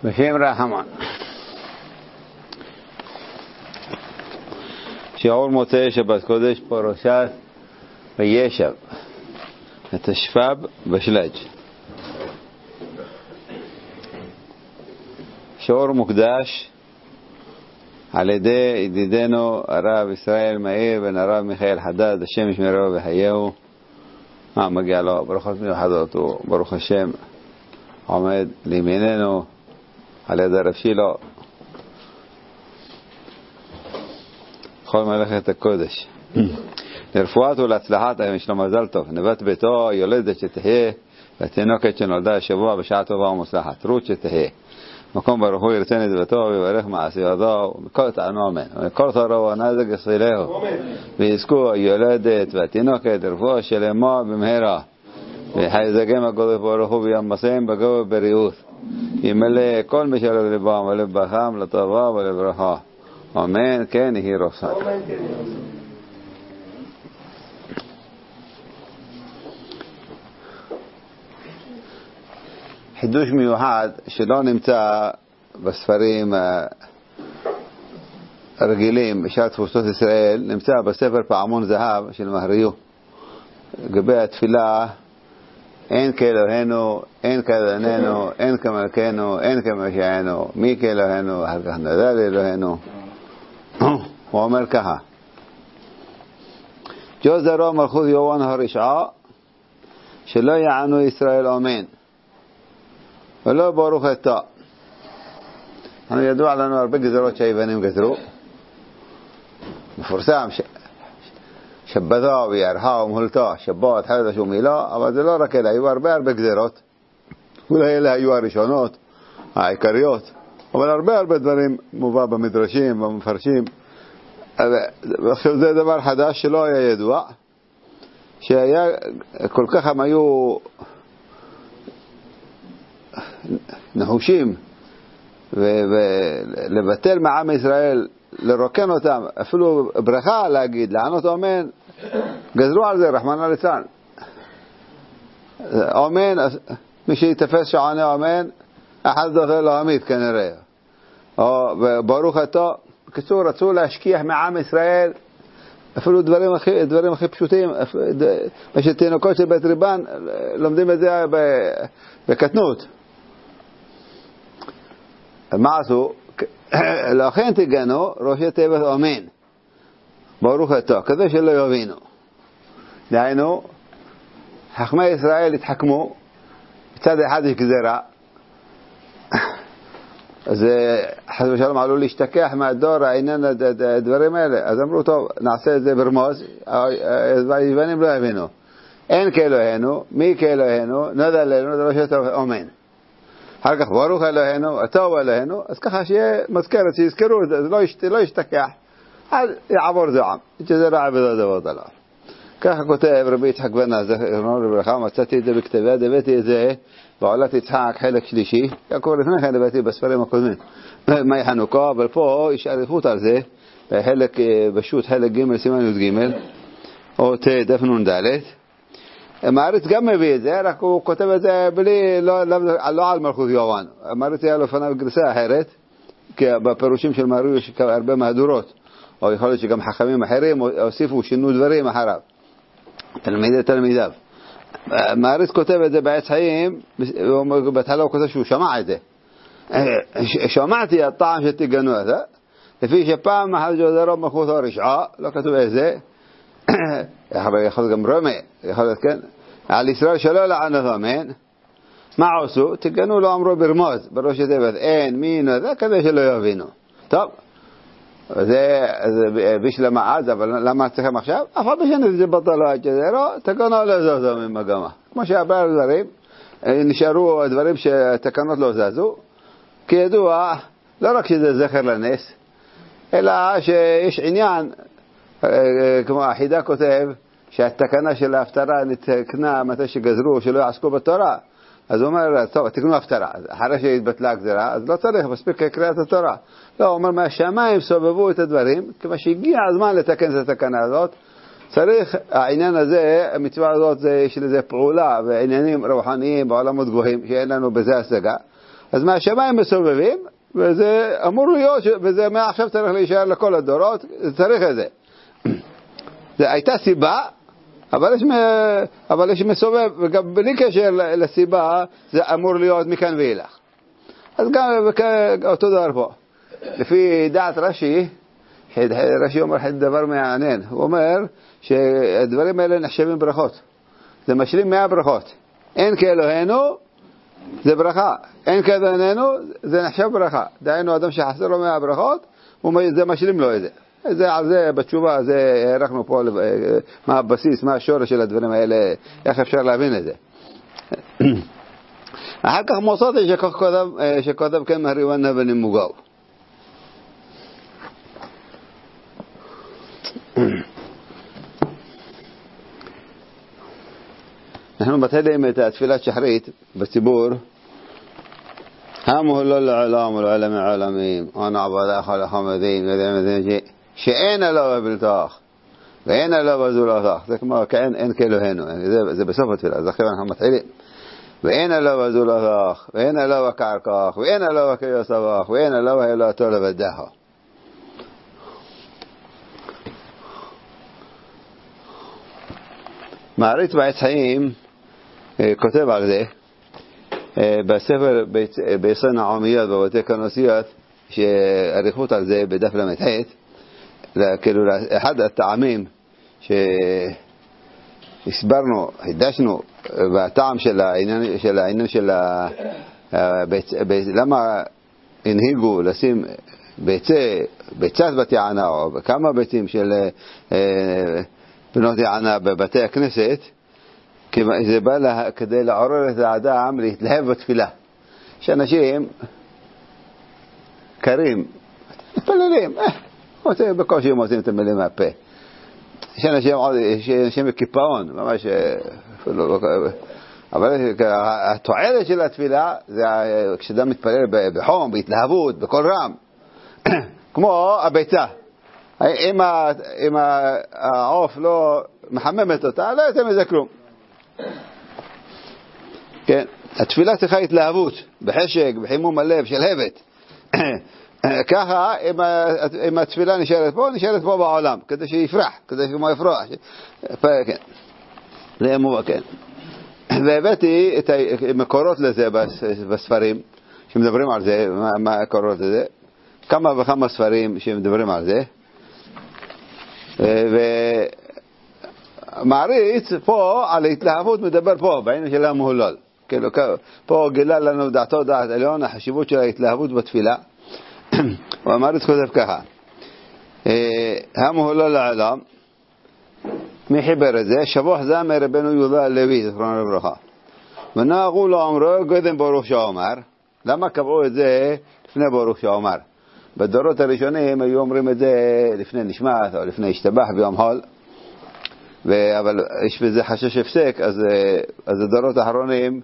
בשם רחמן. שיעור מוצאי שבת קודש פרשת וישב, התשפ"ב בשלג. שיעור מוקדש על ידי ידידנו הרב ישראל מאיר בן הרב מיכאל חדד, השם ישמרו וחייהו. מגיע לו ברכות מיוחדות, וברוך השם עומד לימיננו על ידי הרב שילו כל מלאכת הקודש. לרפואת ולהצלחת יש לו מזל טוב, נבת ביתו, יולדת שתהיה, והתינוקת שנולדה השבוע בשעה טובה ומוצלחת, רות שתהיה. מקום ברוך הוא ירצה נדבתו ויברך מעשייתו וכל טענו אמן. וכל תורו ונזק יסילהו, ויזכו היולדת והתינוקת רפואה שלמה במהרה, ויחזקם הקדוש ברוך הוא וימסם בגו ובריאות, ימלא כל משאלות לבם ולב חם לטובה ולברכה, אמן. כן יהי רצון. חידוש מיוחד שלא נמצא בספרים רגילים בשאר תפוצות ישראל, נמצא בספר פעמון זהב של מהריו. לגבי התפילה, אין כאלוהינו, אין כאלוהינו, אין כמלכנו, אין כמשיענו, מי כאלוהינו, אחר כך נדע לאלוהינו. הוא אומר ככה: ג'וז דרו מלכות יוון הרשעה, שלא יענו ישראל אמן ולא ברוך אתה. אנחנו ידוע לנו הרבה גזרות שהיוונים גזרו, מפורסם שבתו וירחה ומהולתו, שבת, חדש ומילה, אבל זה לא רק אלה, היו הרבה גזרות. אולי אלה היו הראשונות, העיקריות, אבל הרבה דברים מובא במדרשים, במפרשים. זה דבר חדש שלא היה ידוע, שהיה כל כך הם היו נחושים ולבטל מעם ישראל, לרוקן אותם, אפילו ברכה להגיד, לענות אמן, גזרו על זה, רחמנא ליצלן. אמן, מי שיתפס שעונה אמן, אחד דוחה לו עמית כנראה, או ברוך אתה. בקיצור, רצו להשכיח מעם ישראל אפילו דברים הכי פשוטים, מה שתינוקות של בית ריבן לומדים את זה בקטנות. מה עשו? לכן תגנו ראשי תיבות אמן ברוך אתה, כדי שלא יבינו. דהיינו, חכמי ישראל התחכמו, מצד אחד יש גזרה, אז חס ושלום עלול להשתכח מהדור העניין הדברים האלה, אז אמרו טוב, נעשה את זה ברמוז, היוונים לא יבינו. אין כאלוהינו, מי כאלוהינו, נדע לנו, זה ראשי תיבות אמן. אחר כך ברוך אלוהינו, אתה הוא אלוהינו, אז ככה שיהיה מזכרת, שיזכרו את זה, לא ישתכח, אז יעבור זעם, שזה רע ודעות עליו. ככה כותב רבי יצחק בן זכרונו לברכה, מצאתי את זה בכתבי, הבאתי את זה בעולת יצחק חלק שלישי, כבר לפני כן הבאתי בספרים הקודמים, מאי חנוכה, אבל פה יש עריכות על זה, בחלק בשו"ת חלק ג' סימן י"ג, או דף נ"ד. מעריץ גם מביא את זה, רק הוא כותב את זה בלי, לא על מלכות יוון. מעריץ היה לפניו גרסה אחרת, כי בפירושים של מעריץ יש הרבה מהדורות, או יכול להיות שגם חכמים אחרים הוסיפו, שינו דברים אחריו, תלמידיו. מעריץ כותב את זה בעץ חיים, בהתחלה הוא כותב שהוא שמע את זה. שמעתי הטעם שתגנו את זה, לפי שפעם אחת ג'וזרו מלכות הרשעה, לא כתוב איזה, יכול להיות גם רומי, יכול להיות כן, על ישראל שלא לענות אמן. מה עשו? תגנו לא אמרו ברמוז, בראשי תיבות אין, מי נודע, כדי שלא יבינו. טוב, זה בשלמה אז, אבל למה צריכים עכשיו? אף אחד בשנה זה בטלו עד שזרו, תקנו לא זזו ממגמה. כמו שהרבה דברים, נשארו דברים שתקנות לא זזו, כי ידוע, לא רק שזה זכר לנס, אלא שיש עניין, כמו החידה כותב, שהתקנה של ההפטרה נתקנה מתי שגזרו שלא יעסקו בתורה, אז הוא אומר, טוב, תקנו הפטרה, אחרי שהתבטלה הגזרה, אז לא צריך, מספיק קריאת התורה. לא, הוא אומר, מהשמיים סובבו את הדברים, כמה שהגיע הזמן לתקן את התקנה הזאת, צריך, העניין הזה, המצווה הזאת, יש לזה פעולה ועניינים רוחניים בעולמות גבוהים, שאין לנו בזה השגה, אז מהשמיים מסובבים, וזה אמור להיות, וזה מעכשיו צריך להישאר לכל הדורות, צריך את זה. זה הייתה סיבה, אבל יש מסובב, וגם בלי קשר לסיבה, זה אמור להיות מכאן ואילך. אז גם אותו דבר פה. לפי דעת רש"י, רש"י אומר דבר מעניין. הוא אומר שהדברים האלה נחשבים ברכות. זה משלים 100 ברכות. אין כאלוהינו, זה ברכה. אין כאלוהינו, זה נחשב ברכה. דהיינו, אדם שחסר לו 100 ברכות, זה משלים לו את זה. על זה בתשובה, זה הערכנו פה מה הבסיס, מה השורש של הדברים האלה, איך אפשר להבין את זה. אחר כך מוסות שכותב כן מהריבנה ונימוגו. אנחנו מתחילים את התפילת שחרית בציבור. המהולל לעולם ולעלמי העולמים ונעבדך לחמדים שאין אלוה בלתך ואין אלוה זולתך. זה כמו אין כאלוהינו, זה בסוף התפילה. אז עכשיו אנחנו מתחילים. ואין אלוה זולתך ואין אלוה כערכך ואין אלוה כיוסבך ואין אלוה אלוהתו לבדך. מעריץ בעץ חיים כותב על זה בספר ביסוד נעמיות בבתי כנסיות, שעריכות על זה בדף למ"ח. כאילו אחד הטעמים שהסברנו, חידשנו בטעם של העניין של למה הנהיגו לשים ביצת בת יענה או כמה ביצים של בנות יענה בבתי הכנסת, כי זה בא כדי לעורר את האדם להתלהב בתפילה. שאנשים קרים, מתפללים, בקושי מוצאים את המילים מהפה. שאנשים בקיפאון, ממש, אבל התועלת של התפילה זה כשאדם מתפלל בחום, בהתלהבות, בכל רם, כמו הביצה. אם העוף לא מחממת אותה, לא יוצא מזה כלום. כן, התפילה צריכה התלהבות, בחשק, בחימום הלב, של הבט. ככה, אם התפילה נשארת פה בעולם, כדי שיפרח, כדי שהוא יפרח. כן. זה מובן, כן. והבאתי את המקורות לזה בספרים, שמדברים על זה, מה הקורות לזה. כמה וכמה ספרים שמדברים על זה. ומעריץ פה על ההתלהבות מדבר פה, בעניין של המהולל. פה גילה לנו דעתו דעת עליון, החשיבות של ההתלהבות בתפילה. והמעריץ כותב ככה, המהולל לעולם, מי חיבר את זה? שבוח זמר רבנו יהודה הלוי, זכרונו לברכה. ונהגו לו אמרו, קודם ברוך שאומר. למה קבעו את זה לפני ברוך שאומר? בדורות הראשונים היו אומרים את זה לפני נשמת או לפני השתבח ביום חול, אבל יש בזה חשש הפסק, אז הדורות האחרונים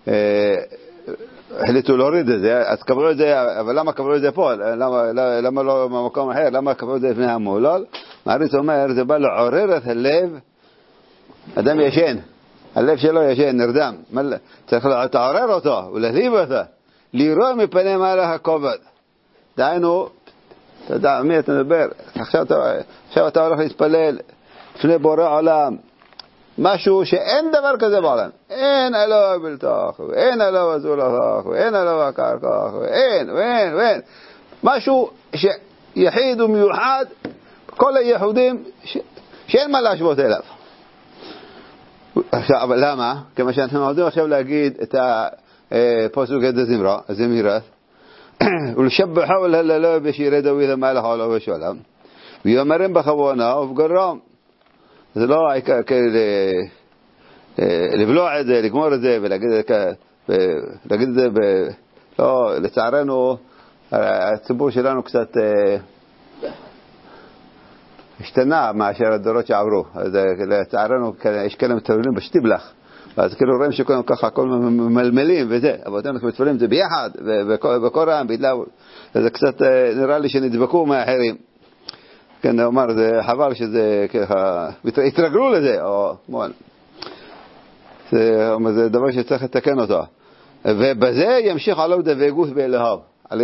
החליטו להוריד את זה, אז קבעו את זה. אבל למה קבעו את זה פה? למה לא במקום אחר? למה קבעו את זה לפני המהולל? מעריץ אומר, זה בא לעורר את הלב. אדם ישן, הלב שלו ישן, נרדם, צריך לעורר אותו ולהליב אותו, לירוא מפני מעלה הכובד. דהיינו, אתה יודע, מי אתה מדבר? עכשיו אתה הולך להתפלל לפני בורא עולם, משהו שאין דבר כזה בעולם. אין אלוה בלתך, ואין אלוה זולתך, ואין אלוה כערכך, ואין. משהו שיחיד ומיוחד, כל הייחודים שאין מה להשוות אליו. עכשיו, אבל למה? כמה שאנחנו עומדים עכשיו להגיד את הפסוק את הזמירת, ולשבחו ולהללו בשירי דוד המלך עולו ושולם, ויאמרם בכוונה ובגרם. זה לא לבלוע את זה, לגמור את זה ולהגיד את זה לא, לצערנו הציבור שלנו קצת השתנה מאשר הדורות שעברו. אז לצערנו יש כאלה מתפללים בשטיבלח, ואז כאילו רואים שכולם ככה הכל ממלמלים וזה, אבל אתם מתפללים את זה ביחד ובכל רעם בהתלהבות. אז קצת נראה לי שנדבקו מהאחרים. כן, אומר, זה חבל שזה ככה, התרגלו לזה, או מועל. זה דבר שצריך לתקן אותו. ובזה ימשיך עליו דבקות באלוהיו.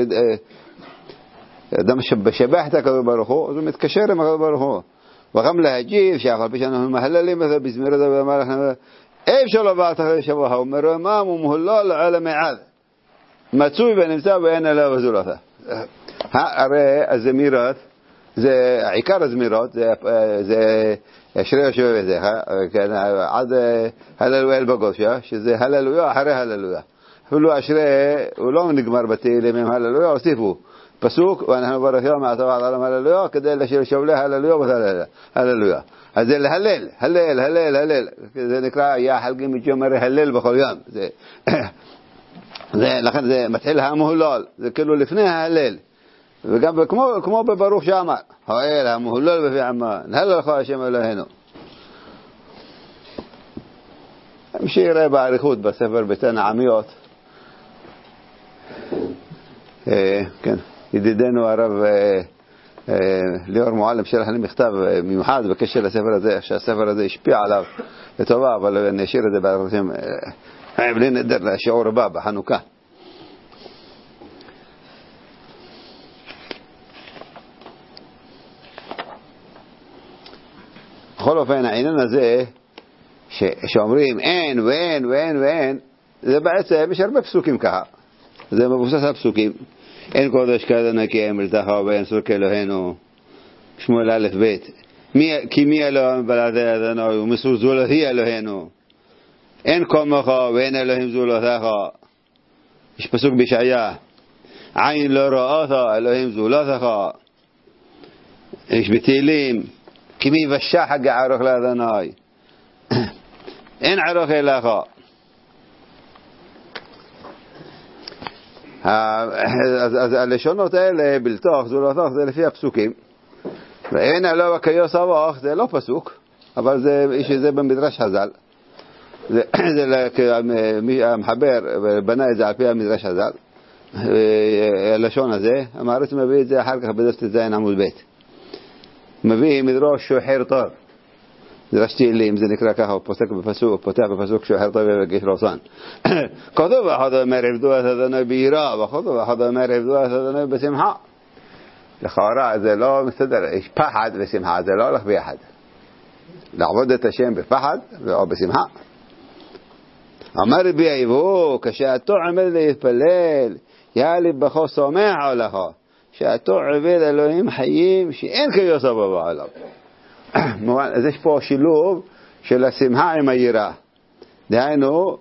אדם שבשבח את הקדוש ברוך הוא, אז הוא מתקשר עם הקדוש ברוך הוא. וגם להגיב שאף על פי שאנחנו מהללים בזמיר הזה ואמר אנחנו אי אפשר לבעת אחרי שבוע, הוא מרומם ומהולל על המעד מצוי ונמצא ואין אלוהו וזולתו. הרי הזמירות, זה עיקר הזמירות, זה אשרי יושב בביתך, עד הללויה אל בגושה, שזה הללויה אחרי הללויה. אפילו אשרי, הוא לא נגמר בתהילים עם הללויה, הוסיפו פסוק, ואנחנו ברכיו מעטוב עד עולם הללויה, כדי לשיר שובלי הללויה והללויה. אז זה להלל, הלל, הלל, הלל. זה נקרא, יא חלגים מתשומרי הלל בכל יום. לכן זה מתחיל המהולל, זה כאילו לפני ההלל. וגם כמו בברוך שאמר, האל המהולל בפי עמו, נהלל לך השם אלוהינו. שיראה בעריכות בספר ביתן העמיות. כן. ידידנו הרב ליאור מועלם שלח לי מכתב מיוחד בקשר לספר הזה, שהספר הזה השפיע עליו לטובה, אבל נשאיר את זה בעזרתם בלי נדר לשיעור הבא בחנוכה. בכל אופן העניין הזה שאומרים אין ואין ואין ואין, זה בעצם יש הרבה פסוקים ככה, זה מבוסס על פסוקים. אין קודש כזה נקי אמרתך ואין סור כאלוהינו, שמואל א' ב', כי מי אלוהים בלעדי אדוני ומסור זולתי אלוהינו, אין כמוך ואין אלוהים זולתך. יש פסוק בישעיה, עין לא ראית אלוהים זולתך. יש בתהילים, כי מי ושח ערוך לאדוני, אין ערוך אליך. אז הלשונות האלה בלתוך זולתך זה לפי הפסוקים, ואין אלוה כיוס אבוך זה לא פסוק, אבל זה במדרש חז"ל. זה המחבר בנה את זה על פי המדרש חז"ל, הלשון הזה. המעריץ מביא את זה אחר כך בדף ט"ז עמוד ב', מביא מדרש שוחר טוב, מדרש תהילים, זה נקרא ככה, הוא פותח בפסוק שוחר טוב ובגיש רוסן. כתוב אחד אומר עבדו את אדוני ביראה, וכתוב אחד אומר עבדו את אדוני בשמחה. לכאורה זה לא מסתדר, יש פחד ושמחה, זה לא הולך ביחד. לעבוד את השם בפחד או בשמחה. אמר רבי עיבו, כשאתו עומד להתפלל, יא ליבך שמח עליך, שאתו עובד אלוהים חיים שאין כיוסו בעולם. אז יש פה שילוב של השמחה עם היראה. דהיינו,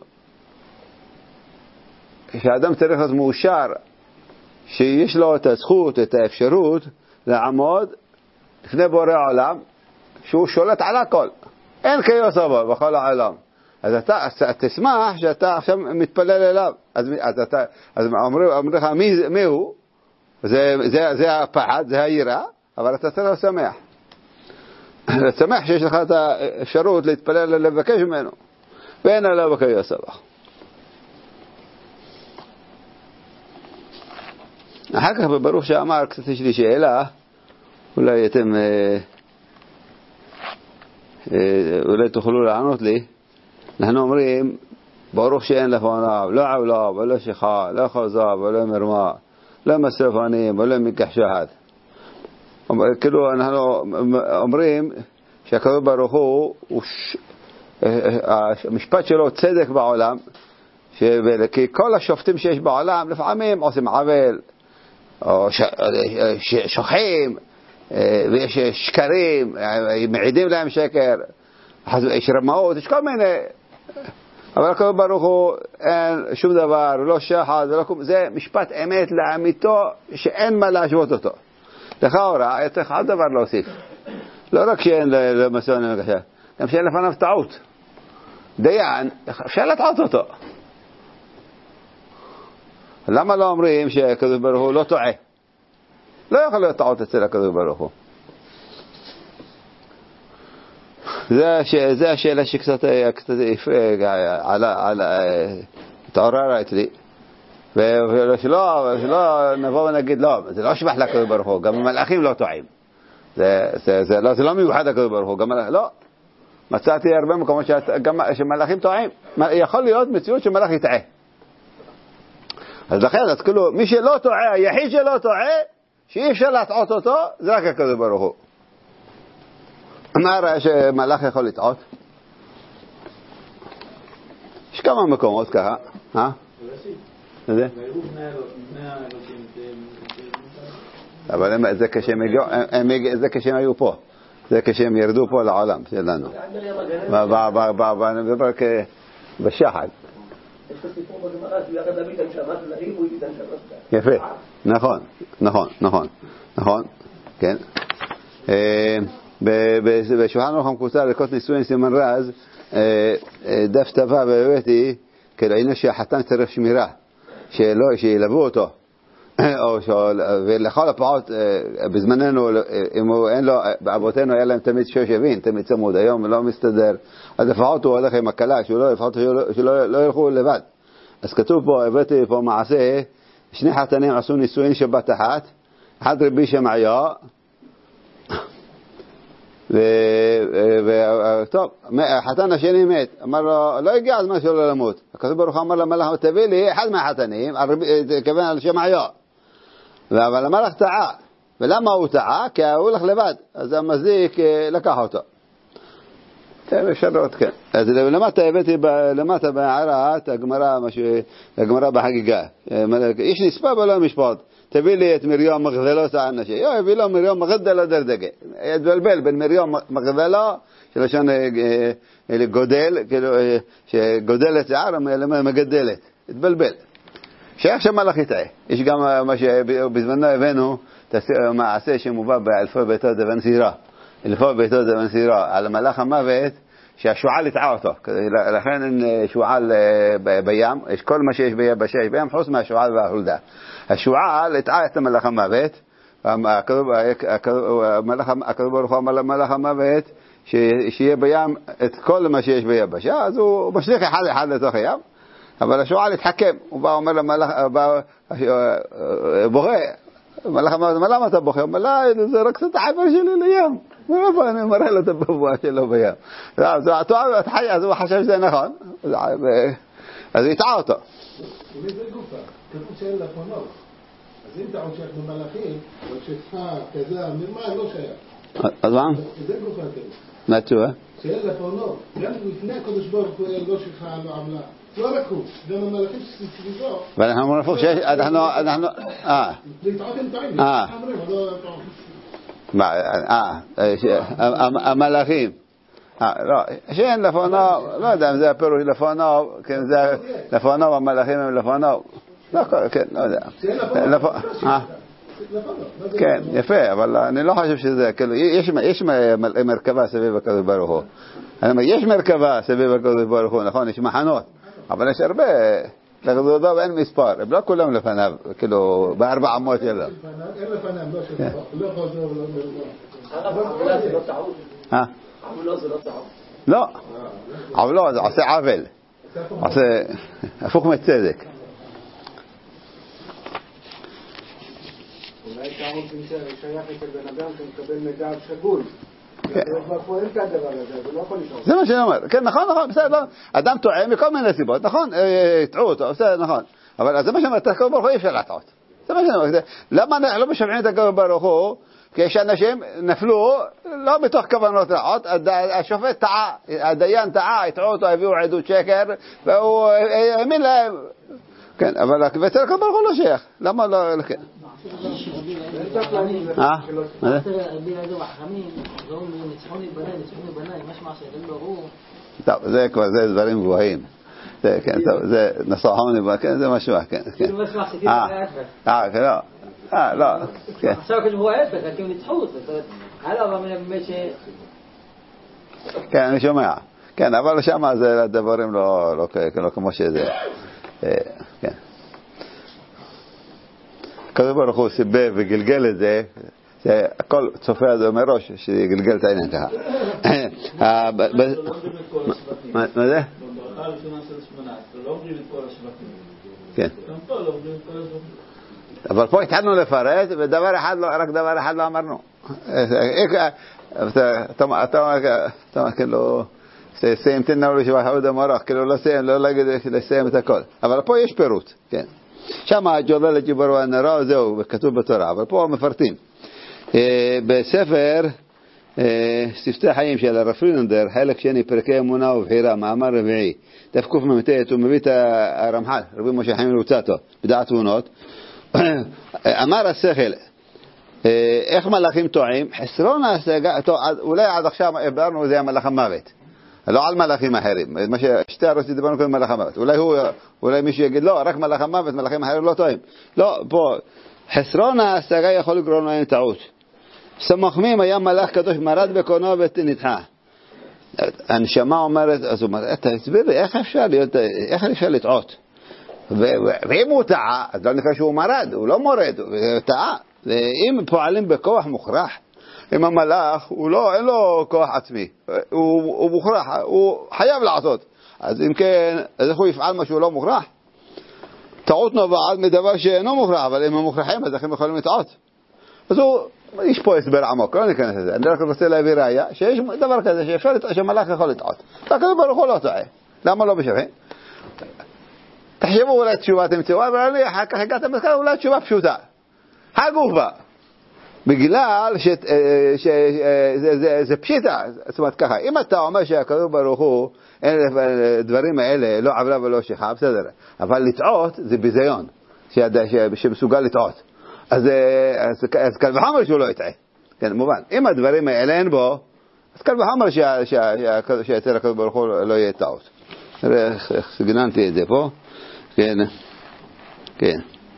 שהאדם צריך להיות מאושר, שיש לו את הזכות, את האפשרות לעמוד לפני בורא העולם, שהוא שולט על הכל. אין כיוסו בכל העולם. אז אתה תשמח שאתה עכשיו מתפלל אליו. אז אומרים לך, מי הוא? זה הפחד, זה היראה, אבל אתה צריך לשמח. לשמח שיש לך את האפשרות להתפלל לבקש ממנו. ואין עליו כיוסו. אחר כך בברוך שאמר, קצת יש לי שאלה, אולי אתם אולי תוכלו לענות לי. אנחנו אומרים ברוך שאין לפניו לא עולה ולא שכחה, לא חזב ולא מרמה, לא מסרפנים ולא מקח שחד. כאילו אנחנו אומרים שהקדוש ברוך הוא המשפט שלו צדק בעולם, כי כל השופטים שיש בעולם לפעמים עושים עוול או שוכחים, ויש שקרים, מעידים להם שקר, יש רמאות, יש כל מיני. אבל הקדוש ברוך הוא אין שום דבר, לא שחד, זה משפט אמת לאמיתו שאין מה להשוות אותו. לכאורה צריך עוד דבר להוסיף, לא רק שאין למסון למקשר, גם שאין לפניו טעות. דיין אפשר לטעות אותו. למה לא אומרים שהקדוש ברוך הוא לא טועה? לא יכול להיות טעות אצל הקדוש ברוך הוא. זה השאלה שקצת התעוררה אצלי, ושלא נבוא ונגיד לא, זה לא שבח לקדוש ברוך הוא, גם המלאכים לא טועים. זה לא מיוחד לקדוש ברוך הוא, גם לא. מצאתי הרבה מקומות שמלאכים טועים. יכול להיות מציאות שמלאך יטעה. אז לכן, אז כאילו, מי שלא טועה, היחיד שלא טועה, שאי אפשר להטעות אותו, זה רק הקדוש ברוך הוא. מה הראה שמלאך יכול לטעות? יש כמה מקומות ככה, זה? אבל זה כשהם היו פה, זה כשהם ירדו פה לעולם שלנו, בשחד. יפה, נכון, כן. בשולחן ערוך המקוצר לקות נישואין סימן רז, דף טבע והבאתי, כאילו הנה שהחתן צריך שמירה, שילוו אותו, ולכל הפעות בזמננו, אם אין לו, באבותינו היה להם תמיד שושבין, תמיד צמוד, היום לא מסתדר, אז לפחות הוא הולך עם הקלה, שלא ילכו לבד. אז כתוב פה, הבאתי פה מעשה, שני חתנים עשו נישואין שבת אחת, אחד רבי שמעיה, וטוב, החתן השני מת, אמר לו, לא הגיע הזמן שלו למות. הקדוש ברוך הוא אמר למלאך, תביא לי אחד מהחתנים, כיוון על שמעיה. אבל המלאך טעה. ולמה הוא טעה? כי הוא הולך לבד. אז המזיק לקח אותו. אפשר לראות, כן. אז למטה בהערת הגמרא בחגיגה. איש נספה ולא משפט. תביא לי את מרים מגדלות האנשים. הביא לו מרים מגדלה דרדגה. התבלבל בין מרים מגדלה, שלשון גודל, שגודלת שיער, מגדלת. התבלבל. שאיך שמלאך יטעה. יש גם מה שבזמנו הבאנו, מעשה שמובא באלפי ביתו דבן סירה. אלפי ביתו דבן סירה, על מלאך המוות, שהשועל יטעה אותו. לכן אין שועל בים, יש כל מה שיש ביבשה, יש בים חוץ מהשועל והחולדה. השועל יטעה את מלאך המוות, הקדוש ברוך הוא אמר למלאך המוות, שיהיה בים את כל מה שיש ביבשה, אז הוא משליך אחד לתוך הים, אבל השועל יתחכם, הוא בא אומר למלאך, בוכה, מלאך המוות, מה למה אתה בוכה? הוא אומר, לא, זה רק קצת העבר שלי לים. מאיפה אני מראה לו את הבבואה שלו בים? אז הוא חשב שזה נכון, אז הוא יטעה אותו. זה גופה, כתוב שאין לפונות. אז אם טעון שייך במלאכים, אבל שפחה כזה, ממה לא שייך. אז מה? זה גופה כזה. מה התשובה? שאין לפונות. גם לפני הקדוש ברוך הוא לא שפחה, לא עמלה. לא רק הוא, גם המלאכים שסביבו. ואנחנו אומרים לפוך שיש, אנחנו... להתעות הם טעים, המלאכים. לא, שאין לפונו, לא יודע אם זה הפירוש לפונו, כן, זה לפונו, המלאכים הם לפונו. לא, כן, לא יודע. כן, יפה, אבל אני לא חושב שזה, יש מרכבה סביב הקדוש ברוך הוא. יש מרכבה סביב הקדוש ברוך הוא, נכון, יש מחנות, אבל יש הרבה, לכדודו אין מספר, הם לא כולם לפניו, כאילו, בארבע עמות שלו. אין לפניו, לא שלו, לא חוזר ולא מרבה. עבולה זה לא טעות. עבולה זה לא טעות. לא, עבולה זה עושה עוול, עושה הפוך מצדק. אולי טעות שייך אצל בן אדם שמקבל מידע שגוי. זה מה שאני אומר, כן, נכון, בסדר, אדם טועה מכל מיני סיבות, נכון, טעו אותו, בסדר, נכון, אבל זה מה שאני אומר, את הקדוש ברוך הוא אי אפשר לטעות, זה מה שאני אומר, למה לא משבחים את הקדוש ברוך הוא? כי שאנשים נפלו לא בתוך כוונות רעות, השופט טעה, הדיין טעה, הטעו אותו, הביאו עדות שקר, והוא האמין להם, כן, אבל אצל הקדוש ברוך הוא לא שייך, למה לא, כן. טוב, זה כבר, זה דברים גבוהים. זה נסחוני, זה משהו, כן. לא. עכשיו כשהוא ההפך, כי הוא ניצחו, כן, אני שומע. כן, אבל שם זה הדברים לא כמו שזה. כן. הקדוש ברוך הוא סיבב וגלגל את זה, הכל צופה את זה מראש, שיגלגל את העניין ככה. מה זה? כן. אבל פה התחלנו לפרט, ודבר אחד לא, רק דבר אחד לא אמרנו. אתה אומר כאילו, סיים תנאו לשבח עוד המורח, כאילו לא סיים, לא להגיד לסיים את הכל. אבל פה יש פירוט, כן. שם הג'ובל הג'יבר והנרה זהו כתוב בתורה, אבל פה מפרטים. בספר שפתי חיים של הרב פרידלנדר, חלק שני, פרקי אמונה ובחירה, מאמר רביעי, דף קמ"ט, הוא מביא את הרמח"ל, רבי משה חיים לוצאטו, בדעת תבונות, אמר השכל, איך מלאכים טועים? חסרון ההשגה, אולי עד עכשיו אמרנו זה המלאך המוות, לא על מלאכים אחרים, שתי הרוסים דיברנו כאן מלאך המוות, אולי מישהו יגיד לא, רק מלאך המוות, מלאכים אחרים לא טועים. לא, פה, חסרון ההשגה יכול לגרום להם טעות. סמוכמים היה מלאך קדוש מרד בקונו ונדחה. הנשמה אומרת, אז הוא אומר, תסביר לי, איך אפשר לטעות? ואם הוא טעה, אז לא נקרא שהוא מרד, הוא לא מורד, הוא טעה. ואם פועלים בכוח מוכרח, אם המלאך, אין לו כוח עצמי, הוא מוכרח, הוא חייב לעשות. אז אם כן, אז איך הוא יפעל משהו לא מוכרח? טעות נובעת מדבר שאינו מוכרח, אבל אם הם מוכרחים, אז איך הם יכולים לטעות? אז יש פה הסבר עמוק, לא ניכנס לזה. אני רק רוצה להביא ראיה שיש דבר כזה שמלאך יכול לטעות. הקדוש ברוך הוא לא טועה. למה לא בשביל? תחשבו אולי תשובה תמצאו, אבל אני אחר כך הגעתם לזכר אולי תשובה פשוטה. הגופה. בגלל שזה פשיטה. זאת אומרת ככה, אם אתה אומר שהקדוש ברוך הוא, דברים האלה לא עברה ולא שכחה, בסדר. אבל לטעות זה ביזיון, שמסוגל לטעות. אז קל וחומר שהוא לא יטעה. כן, מובן. אם הדברים האלה אין בו, אז קל וחומר שיצא לקדוש ברוך הוא לא יהיה טעות. איך סגננתי את זה פה? כן. כן.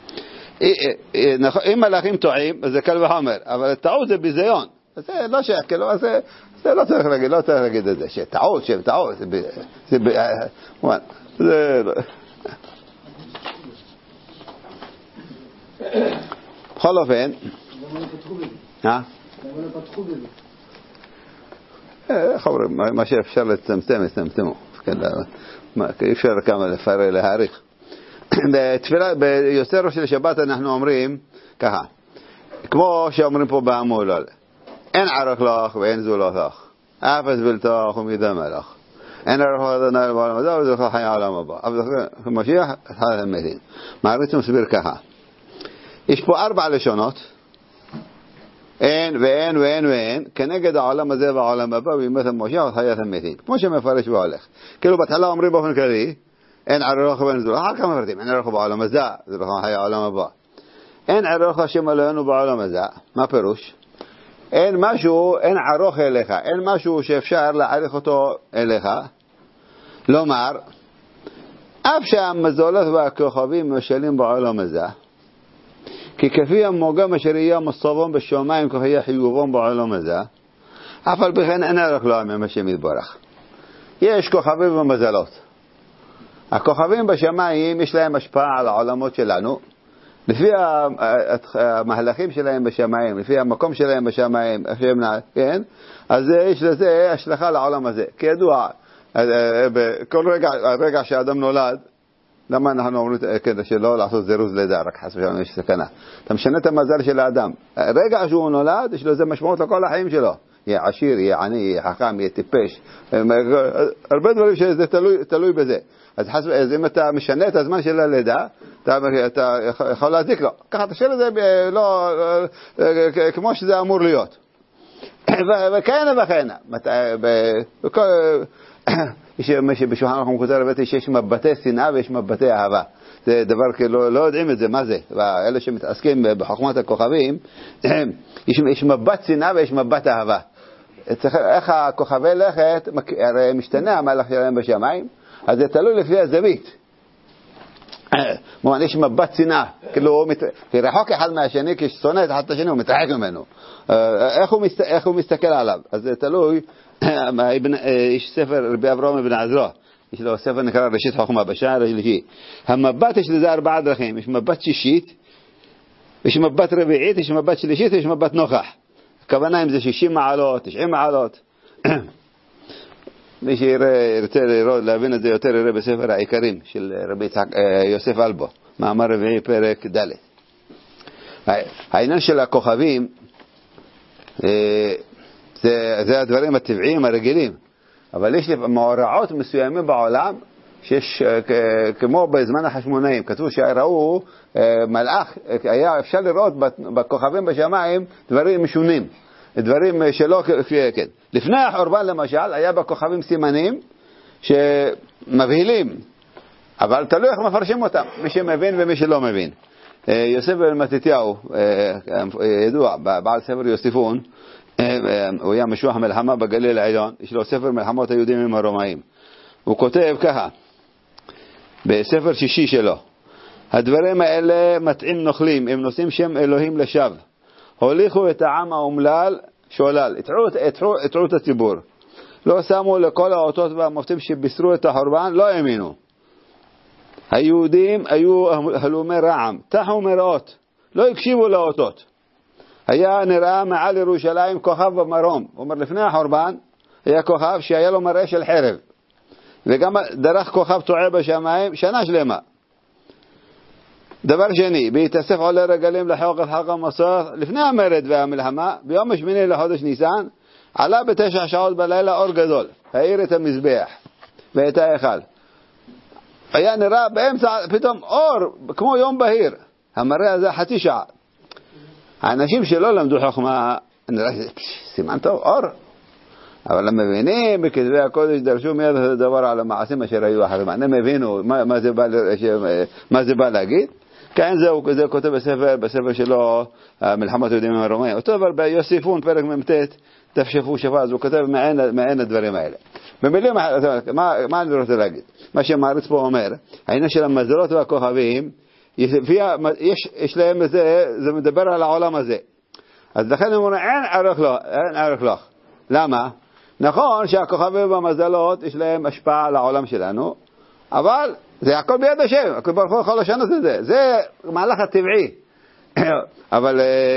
אם מלאכים טועים, אז זה קל וחומר, אבל הטעות זה ביזיון. אז זה לא שייך, זה לא צריך להגיד את זה, שטעות, זה מובן. בכל אופן, מה שאפשר לצמצם, יצמצמו. אי אפשר כמה להעריך. ביוסרו של שבת אנחנו אומרים ככה, כמו שאומרים פה בהמולול, אין ערך לך ואין זולת לך, אפס בלתך ומידה מלך, אין ערך לך אדוני לבעולם הזה וזולך חיי העולם הבא, אבל משיח אחד המתים. מעריץ מסביר ככה, יש פה 4 לשונות, אין ואין ואין ואין, כנגד העולם הזה והעולם הבא בימת המשיח וחיית המתים, כמו שמפרש והולך. כאילו בהתחלה אומרים באופן כללי, אין ערך ואין זולך, אחר כך מפרטים, אין ערך בעולם הזה, זולך חיי העולם הבא. אין ערך השם עלינו בעולם הזה, מה פירוש? אין ערוך אליך, אין משהו שאפשר להעריך אותו אליך. לומר, אף שהמזולות והכוכבים משלים בעולם הזה, כי כפי המוגם אשר יהיה מצבם בשמיים כך יהיה חיובם בעולם הזה, אף על פי כן אין ערך להם השם יתברך. יש כוכבים ומזלות. הכוכבים בשמיים יש להם השפעה על העולמות שלנו, לפי המהלכים שלהם בשמיים, לפי המקום שלהם בשמיים, כן? אז יש לזה השלכה לעולם הזה. כידוע, בכל רגע שהאדם נולד, למה אנחנו אומרים כדי שלא לעשות זירוז לידה, רק חס ושלום יש סכנה. אתה משנה את המזל של האדם. רגע שהוא נולד, יש לזה משמעות לכל החיים שלו. יהיה עשיר, יהיה עני, יהיה חכם, יהיה טיפש. הרבה דברים שזה תלוי בזה. אז אם אתה משנה את הזמן של הלידה, אתה יכול להזיק לו. ככה תשאיר את זה כמו שזה אמור להיות. וכהנה וכהנה. בשולחן ערוך כותב הבאתי שיש מבטי שנאה ויש מבטי אהבה. זה דבר כאילו לא יודעים את זה, מה זה? ואלה שמתעסקים בחוכמת הכוכבים, יש מבט שנאה ויש מבט אהבה. איך הכוכבי לכת, הרי משתנה המהלך שלהם בשמיים, אז זה תלוי לפי הזווית. יש מבט שנאה, כאילו רחוק אחד מהשני, כששונא את אחד השני הוא מתרחק ממנו. איך הוא מסתכל עליו? אז זה תלוי. יש ספר רבי אברהם אבן עזרא, יש לו ספר נקרא ראשית חוכמה בשער השלישי. המבט יש לזה 4 דרכים, יש מבט שישית, יש מבט רביעית, יש מבט שלישית, יש מבט נוכח. הכוונה אם זה 60 מעלות, 90 מעלות. מי שירצה להבין את זה יותר יראה בספר העיקרים של רבי יוסף אלבו, מאמר רביעי פרק ד'. העניין של הכוכבים זה הדברים הטבעיים הרגילים, אבל יש מאורעות מסוימים בעולם שיש, כמו בזמן החשמונאים, כתוב שראו מלאך, היה אפשר לראות בכוכבים בשמיים דברים משונים, דברים שלא, כן. לפני החורבן למשל, היה בכוכבים סימנים שמבהילים, אבל תלוי איך מפרשים אותם, מי שמבין ומי שלא מבין. יוסף בן מתתיהו, ידוע, בעל ספר יוסיפון, הוא היה משוח מלחמה בגליל העליון, יש לו ספר מלחמות היהודים עם הרומאים. הוא כותב ככה, בספר שישי שלו, הדברים האלה מטעים נוכלים, הם נושאים שם אלוהים לשווא, הוליכו את העם האומלל שולל, הטעו את הציבור, לא שמו לכל האותות והמופתים שבישרו את החורבן, לא האמינו. היהודים היו הלומי רעם, תחו מראות, לא הקשיבו לאותות. היה נראה מעל ירושלים כוכב במרום, הוא אומר לפני החורבן היה כוכב שהיה לו מראה של חרב, וגם דרך כוכב טועה בשמיים שנה שלמה. דבר שני, בהתאסף עולי רגלים לחוק את חג המסורת לפני המרד והמלחמה, ביום השמיני לחודש ניסן עלה ב9 שעות בלילה אור גדול, האיר את המזבח ואת ההיכל. היה נראה באמצע פתאום אור כמו יום בהיר, המראה הזה חצי שעה. האנשים שלא למדו חוכמה נראה סימן טוב, אור, אבל הם מבינים בכתבי הקודש דרשו מיד הדבר על המעשים אשר היו אחרים. הם הבינו מה זה בא להגיד. כן, זה כותב בספר שלו מלחמת היהודים עם הרומאים. אותו דבר ביוסיפון פרק מ"ט תפשפו שפה, אז הוא כותב מעין הדברים האלה. במילים, מה אני רוצה להגיד? מה שמעריץ פה אומר, העניין של המזלות והכוכבים, יש להם זה מדבר על העולם הזה. אז לכן הם אומרים, אין ערך לך. למה? נכון שהכוכבים והמזלות יש להם השפעה על העולם שלנו, אבל זה הכל ביד השם, הכל ברוך הוא יכול לשנות את זה. זה מהלך הטבעי. אבל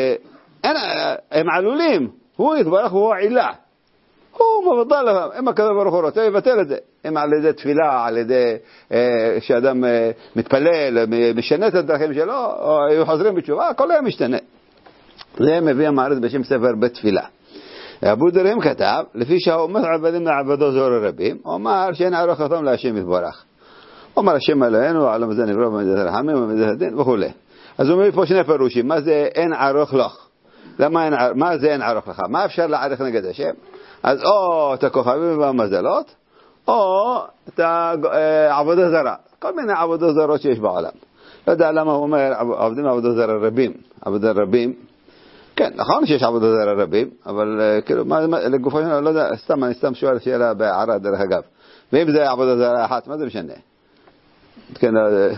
הם עלולים, הוא יתברך, הוא עילה. הוא מבטל להם, אם הקדוש ברוך הוא רוצה יבטל את זה. אם על ידי תפילה, על ידי שאדם מתפלל, משנה את הדרכים שלו, או היו חוזרים בתשובה, הכל היה משתנה. זה מביא המעריץ בשם ספר בתפילה. אבו דרים כתב, לפי שהאומות עבדים לעבדו זור רבים, הוא אמר שאין ערוך אותם להשם יתברך. הוא אומר השם אלוהינו, עולם זה נברא במדינת הרחמים ובמדינת הדין וכו'. אז הוא מביא פה שני פירושים, מה זה אין ערוך לך? מה זה אין ערוך לך? מה אפשר לערך נגד השם? אז או את הכוכבים והמזלות, או את העבודה זרה. כל מיני עבודות זרות שיש בעולם. לא יודע למה הוא אומר עבדים עבודה זרה רבים. עבודה רבים. כן, נכון שיש עבודה זרה רבים, אבל כאילו, לגופו שלנו, לא יודע, אני סתם שואל שאלה בערד דרך אגב. ואם זה עבודה זרה אחת, מה זה משנה? כן,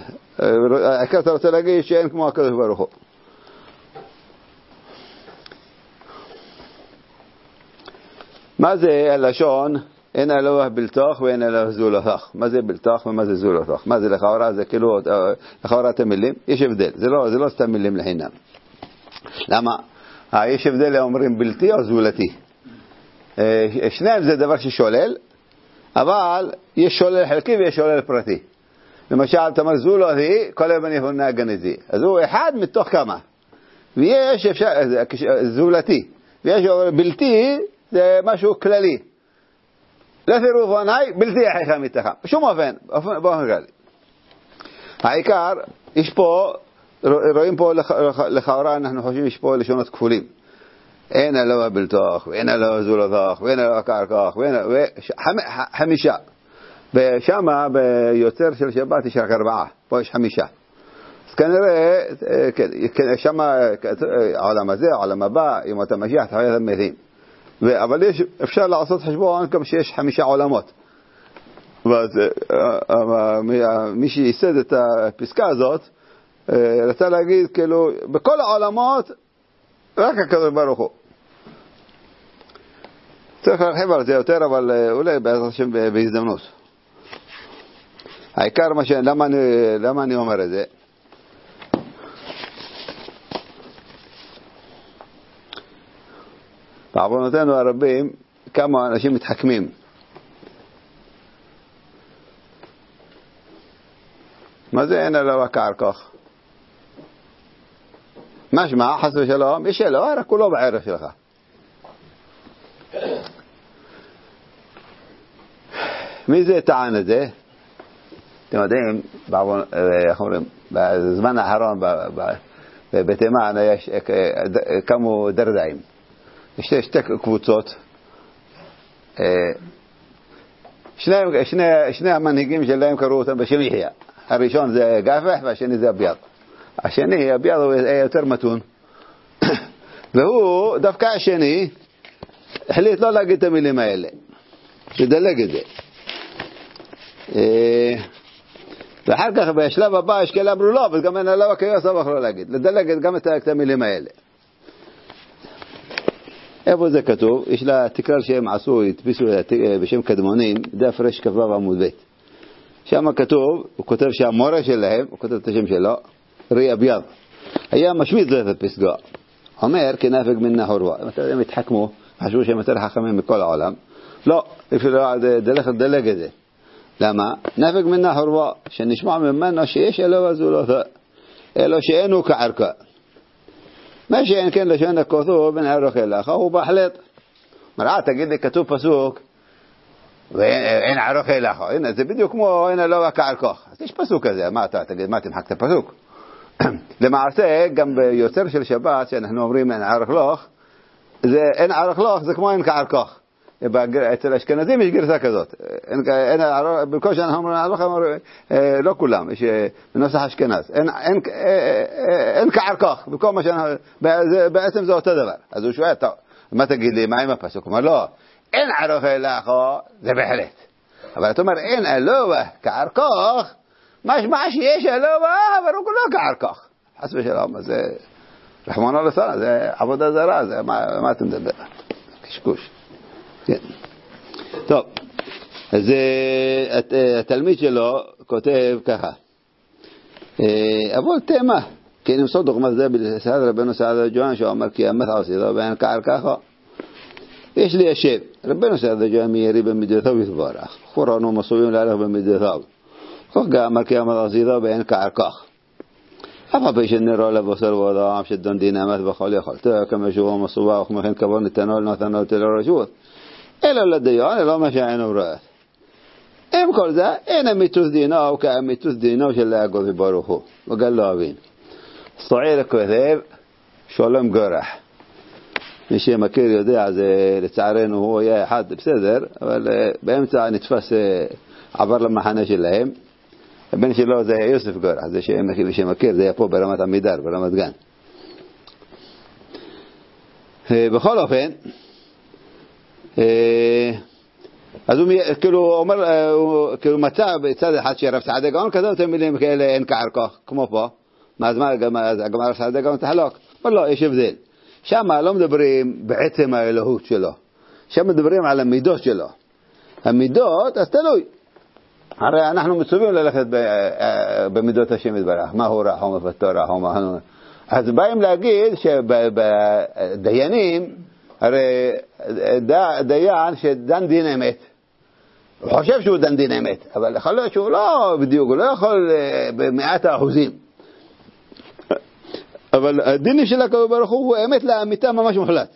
העיקר אתה רוצה להגיד שאין כמו הקדוש ברוך הוא. מה זה הלשון? אין אלוה בלתוך ואין אלוה זולתך. מה זה בלתוך ומה זה זולתך? מה זה לכאורה? זה כאילו, לכאורה אתם מילים? יש הבדל, זה לא סתם מילים לחינם. למה? יש הבדל אומרים בלתי או זולתי. שניהם זה דבר ששולל, אבל יש שולל חלקי ויש שולל פרטי. למשל, אתה אומר זולתי, כל אבן יפונה גנזי. אז הוא אחד מתוך כמה. ויש זולתי. ויש בלתי, זה משהו כללי. לפירוף עוני, בלתי יחיך מתחם. בשום אופן, באופן כללי. העיקר, יש פה, רואים פה לכאורה, אנחנו חושבים, יש פה לשונות כפולים. אין אלוה בלתוך, ואין אלוה זולתך, ואין אלוה קרקח, חמישה. ושמה, ביוצר של שבת, יש רק 4. פה יש 5. אז כנראה, שמה, העולם הזה, העולם הבא, אם אתה משיח, אתה חייב מתים. אבל אפשר לעשות חשבון גם שיש 5 עולמות. ואז מי שייסד את הפסקה הזאת, רצה להגיד, כאילו, בכל העולמות, רק הקדוש ברוך הוא. צריך להרחיב על זה יותר, אבל אולי בעזרת השם בהזדמנות. העיקר, למה אני אומר את זה? בעוונותינו הרבים, כמה אנשים מתחכמים. מה זה אין אלוה קרקח? משמע, חס ושלום, יש אלוה, רק הוא לא בערך שלך. מי זה טען את זה? אתם יודעים, איך אומרים, בזמן האחרון בתימן יש כמה דרדאים. יש שתי קבוצות. שני המנהיגים שלהם קראו אותם בשם יחיא. הראשון זה גפח והשני זה אביאד. השני, אביאד הוא יותר מתון. והוא, דווקא השני, החליט לא להגיד את המילים האלה. לדלג את זה. ואחר כך בשלב הבא יש כאלה אמרו לא, אבל גם אין עליו הכי סבך לא להגיד. לדלג גם את המילים האלה. איפה זה כתוב? יש לה תקרא שהם עשו, התפיסו בשם קדמונים, דף רש כ"ו עמוד ב'. שם כתוב, הוא כותב שהמורה שלהם, הוא כותב את השם שלו, רי אביאד. היה משמיד את הפסגה. אומר, כנפג מנה חורבה. הם התחכמו, חשבו שהם יותר חכמים מכל העולם. לא, אפשר לדלג את זה. למה? נפג מנה חורבה, שנשמע ממנו שיש אלו וזולותו, אלו שאינו כערכה. מה שאין כן לשון הכתוב בין ערך אליך, הוא בהחלט. מראה, תגיד לי, כתוב פסוק, ואין ערך אליך. הנה, זה בדיוק כמו, אין אלוה כערכך. אז יש פסוק כזה, מה אתה, תגיד, מה תמחק את הפסוק? למעשה, גם ביוצר של שבת, שאנחנו אומרים אין ערך לך, זה אין ערך לך, זה כמו אין כערכך. אצל האשכנזים יש גרסה כזאת. בכל שאנחנו אומרים ערך, לא כולם, יש בנוסח אשכנז. אין כערכך, בכל מה שאנחנו, בעצם זה אותו דבר. אז הוא שואל, מה תגיד לי, מה עם הפסוק? הוא אומר, לא, אין ערך אליך, זה בהחלט. אבל אתה אומר, אין אלוה כערכך, משמע שיש אלוה, אבל הוא לא כערכך. חס ושלום, זה רחמנא ליצלן, זה עבודה זרה, זה מה אתה מדבר? קשקוש. כן. טוב, אז התלמיד שלו כותב ככה, אבל תמה, כי נמסור דוגמה זה בסעד רבנו סעד הג'ואן, שאומר כי המת עשיתו ואין כערכך. יש לי השם, רבנו סעד הג'ואן מיירי במידותיו יתברך, חורנו מסובים להלך במידותיו. כך גם כי המת עשיתו ואין כערכך. אף הפי שנראה לבשר ואדם שדון דין אמת בכל יכולתו, כמה שהוא מסובך וכמכן כבוד נתנו לנתנו לרשות. אלא לדיין, אלא מה שהיינו רואות. עם כל זה, אין אמיתוס דינו כאמיתוס דינו של להגות ברוך הוא. וגם לא אבין. סוער כותב, שולם גורח. מי שמכיר יודע, זה לצערנו הוא היה אחד בסדר, אבל באמצע נתפס עבר למחנה שלהם. הבן שלו זה יוסף גורח, זה שמכיר, זה היה פה ברמת עמידר, ברמת גן. בכל אופן, אז הוא כאילו אומר, כאילו מצא בצד אחד שרב סעדה גאון כתב את המילים כאלה אין כערכך, כמו פה. מה הזמן גם רב סעדה גאון תחלוק? אבל לא, יש הבדל. שם לא מדברים בעצם האלוהות שלו. שם מדברים על המידות שלו. המידות, אז תלוי. הרי אנחנו מצווים ללכת במידות השם יתברך. מה הוא רחום ופתור רחום. אז באים להגיד שבדיינים, הרי דיין שדן דין אמת, הוא חושב שהוא דן דין אמת, אבל יכול להיות שהוא לא בדיוק, הוא לא יכול ב100%. אבל הדין של הקדוש ברוך הוא אמת לאמיתה ממש מוחלט.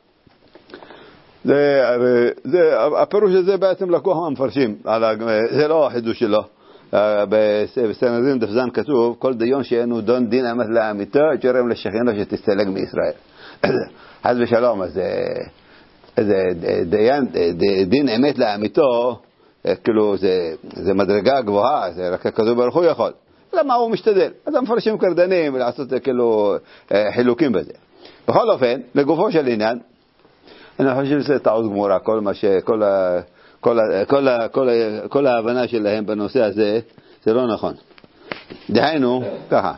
הפירוש הזה בעצם לקוח המפרשים, זה לא החידוש שלו. בסנהדרין דף ז' כתוב, כל דיין שאינו דון דין אמת לאמיתו, גורם לשכנו שתסתלק מישראל. חס ושלום, אז דין אמת לאמיתו, כאילו זה מדרגה גבוהה, זה רק הקדוש ברוך הוא יכול. למה הוא משתדל? אז המפרשים קרדנים לעשות כאילו חילוקים בזה. בכל אופן, לגופו של עניין, אני חושב שזה טעות גמורה, כל ההבנה שלהם בנושא הזה, זה לא נכון. דהיינו, ככה.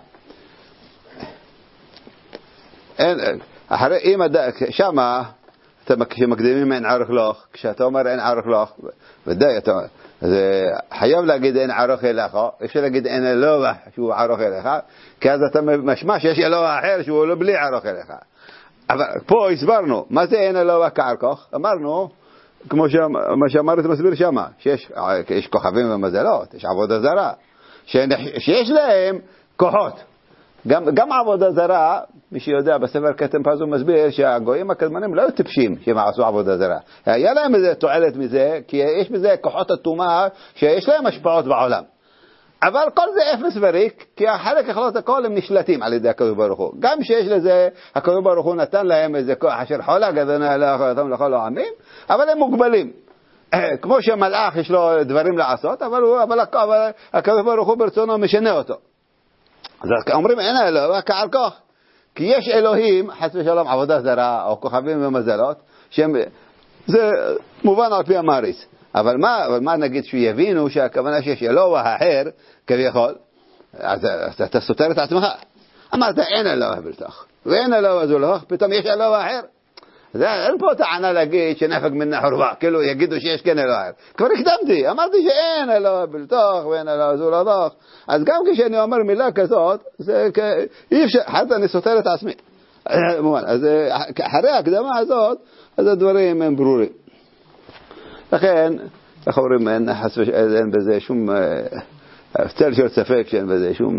אחרי, שמה, כשמקדימים אין ערך לך, כשאתה אומר אין ערך לך, ודאי, זה חייב להגיד אין ערך אליך, אפשר להגיד אין אלוה שהוא ערך אליך, כי אז אתה משמע שיש אלוה אחר שהוא לא בלי ערך אליך. אבל פה הסברנו, מה זה אין אלוה כערכך? אמרנו, כמו מה שאמרת מסביר שמה, שיש כוכבים ומזלות, יש עבודה זרה, שיש להם כוחות. גם עבודה זרה, מי שיודע בספר כתם פזו מסביר שהגויים הקדמונים לא היו טיפשים שהם עשו עבודה זרה. היה להם איזה תועלת מזה, כי יש בזה כוחות התאומה שיש להם השפעות בעולם. אבל כל זה אפס וריק, כי החלק יכולות הכל הם נשלטים על ידי הקדוש ברוך הוא. גם שיש לזה, הקדוש ברוך הוא נתן להם איזה כוח אשר חולה, גדונה אלוהים לכל העמים, אבל הם מוגבלים. כמו שמלאך יש לו דברים לעשות, אבל הקדוש ברוך הוא ברצונו משנה אותו. אז אומרים אין אלוה כעל כוח. כי יש אלוהים, חס ושלום עבודה זרה, או כוכבים ומזלות, זה מובן על פי המאריס. אבל מה נגיד שיבינו שהכוונה שיש אלוה אחר, כביכול, אז אתה סותר את עצמך. אמרת אין אלוה בלתך, ואין אלוה זולך, פתאום יש אלוה אחר. אין פה טענה להגיד שנפק מן חורבה, כאילו יגידו שיש כן אלוה אחר. כבר הקדמתי, אמרתי שאין אלוה בלתך ואין אלוה זולך. אז גם כשאני אומר מילה כזאת, אי אפשר, חד אני סותר את עצמי. אז אחרי ההקדמה הזאת, אז הדברים הם ברורים. לכן, איך אומרים, אין בזה שום צל של ספק, שאין בזה שום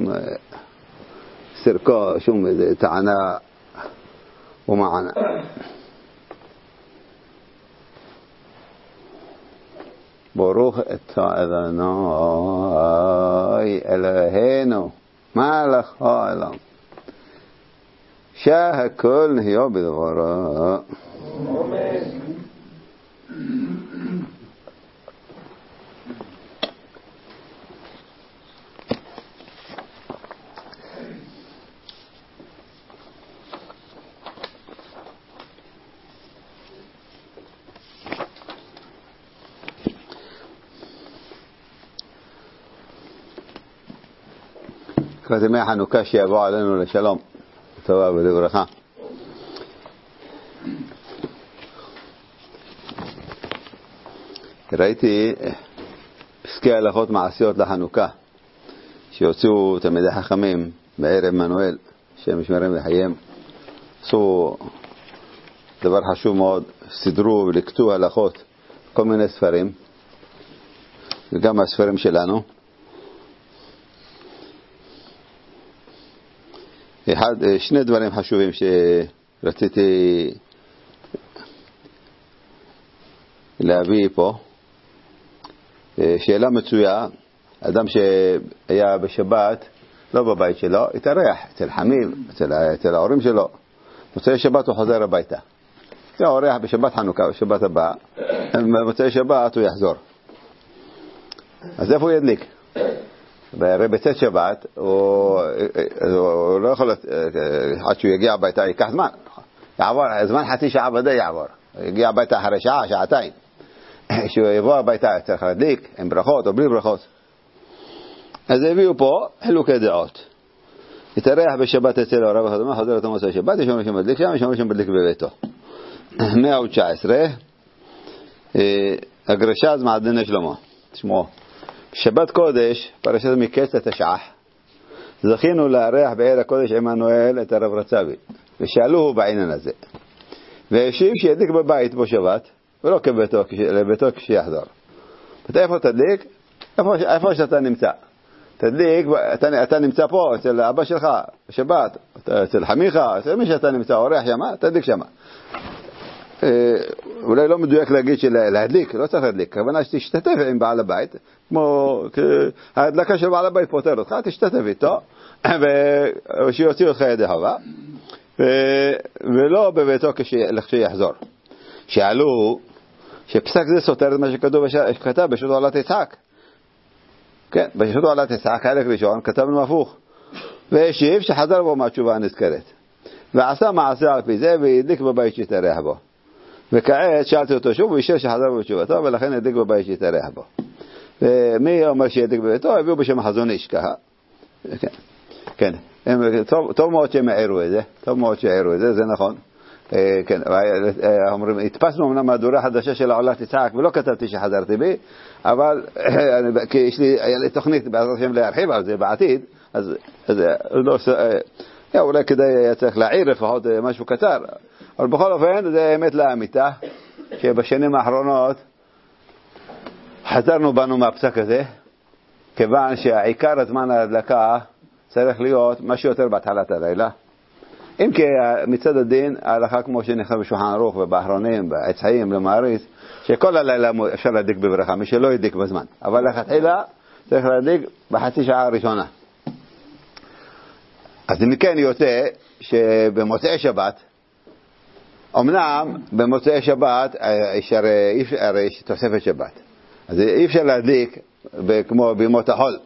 סרקו, שום איזה טענה ומענה. ברוך אתה אדוני אלוהינו מלך העולם שהכל נהיה בדברו. לקראת ימי החנוכה שיבוא עלינו לשלום, טובה ולברכה. ראיתי פסקי הלכות מעשיות לחנוכה שיוצאו תלמידי חכמים בערב מנואל, שהם משמרים לחייהם, עשו דבר חשוב מאוד, סידרו ולקטו הלכות כל מיני ספרים, וגם הספרים שלנו. שני דברים חשובים שרציתי להביא פה. שאלה מצויה, אדם שהיה בשבת, לא בבית שלו, התארח אצל חמים, אצל ההורים שלו, מוצאי שבת הוא חוזר הביתה. היה אורח בשבת חנוכה, בשבת הבאה, במוצאי שבת הוא יחזור. אז איפה הוא ידליק? הרי בצאת שבת הוא לא יכול, עד שהוא יגיע הביתה ייקח זמן, יעבור זמן חצי שעה ודאי יעבור, יגיע הביתה אחרי שעה, שעתיים. שהוא יבוא הביתה צריך להדליק עם ברכות או בלי ברכות. אז הביאו פה חילוקי דעות. התארח בשבת אצל הרב החדמה, חוזר אותו מוצאי שבת, יש אומרים שמדליק שם, יש אומרים שמדליק בביתו. 119 הגרש"ז מעדני שלמה, תשמעו. שבת קודש, פרשת מקץ לתשע"ח, זכינו לארח בעיר הקודש עמנואל את הרב רצבי, ושאלוהו בעניין הזה, והשיב שידליק בבית בו שבת, ולא לביתו כשיחזור. איפה תדליק? איפה שאתה נמצא. תדליק, אתה נמצא פה אצל אבא שלך בשבת, אצל חמיך, אצל מי שאתה נמצא, אורח שמה, תדליק שמה. אולי לא מדויק להגיד שלהדליק, לא צריך להדליק, כוונה שתשתתף עם בעל הבית, כמו ההדלקה של בעל הבית פותר אותך, תשתתף איתו, ושיוציא אותך ידי חובה, ולא בביתו כשיחזור. שאלו שפסק זה סותר את מה שכתב בשו"ת עולת יצחק. כן, בשו"ת עולת יצחק, חלק ראשון, כתבנו הפוך. והשיב שחזר בו מהתשובה הנזכרת. ועשה מעשה על פי זה, והדליק בבית שהתארח בו. וכעת שאלתי אותו שוב, הוא אישר שחזר בו בתשובתו, ולכן הדליק בבית שהתארח בו. ומי אומר שידליק בביתו? הביאו בשם החזון איש, ככה. כן. טוב מאוד שהם העירו את זה. טוב מאוד שהעירו את זה, זה נכון. כן, אומרים, התפסנו אמנם מהדורה חדשה של העולת יצחק, ולא כתבתי שחזרתי בי, אבל כי היה לי תוכנית בעזרת השם להרחיב על זה בעתיד, אז אולי כדאי היה צריך להעיר לפחות משהו קצר, אבל בכל אופן זה אמת לאמיתה, שבשנים האחרונות חזרנו בנו מהפסק הזה, כיוון שהעיקר הזמן ההדלקה צריך להיות משהו יותר בהתחלת הלילה. אם כי מצד הדין, ההלכה כמו שנכתב בשולחן ערוך ובאחרונים, בעץ חיים, למעריץ, שכל הלילה אפשר להדליק בברכה, מי שלא ידליק בזמן. אבל לכתחילה צריך להדליק בחצי שעה הראשונה. אז אם כן יוצא שבמוצאי שבת, אמנם במוצאי שבת הרי יש תוספת שבת, אז אי אפשר להדליק כמו בימות החול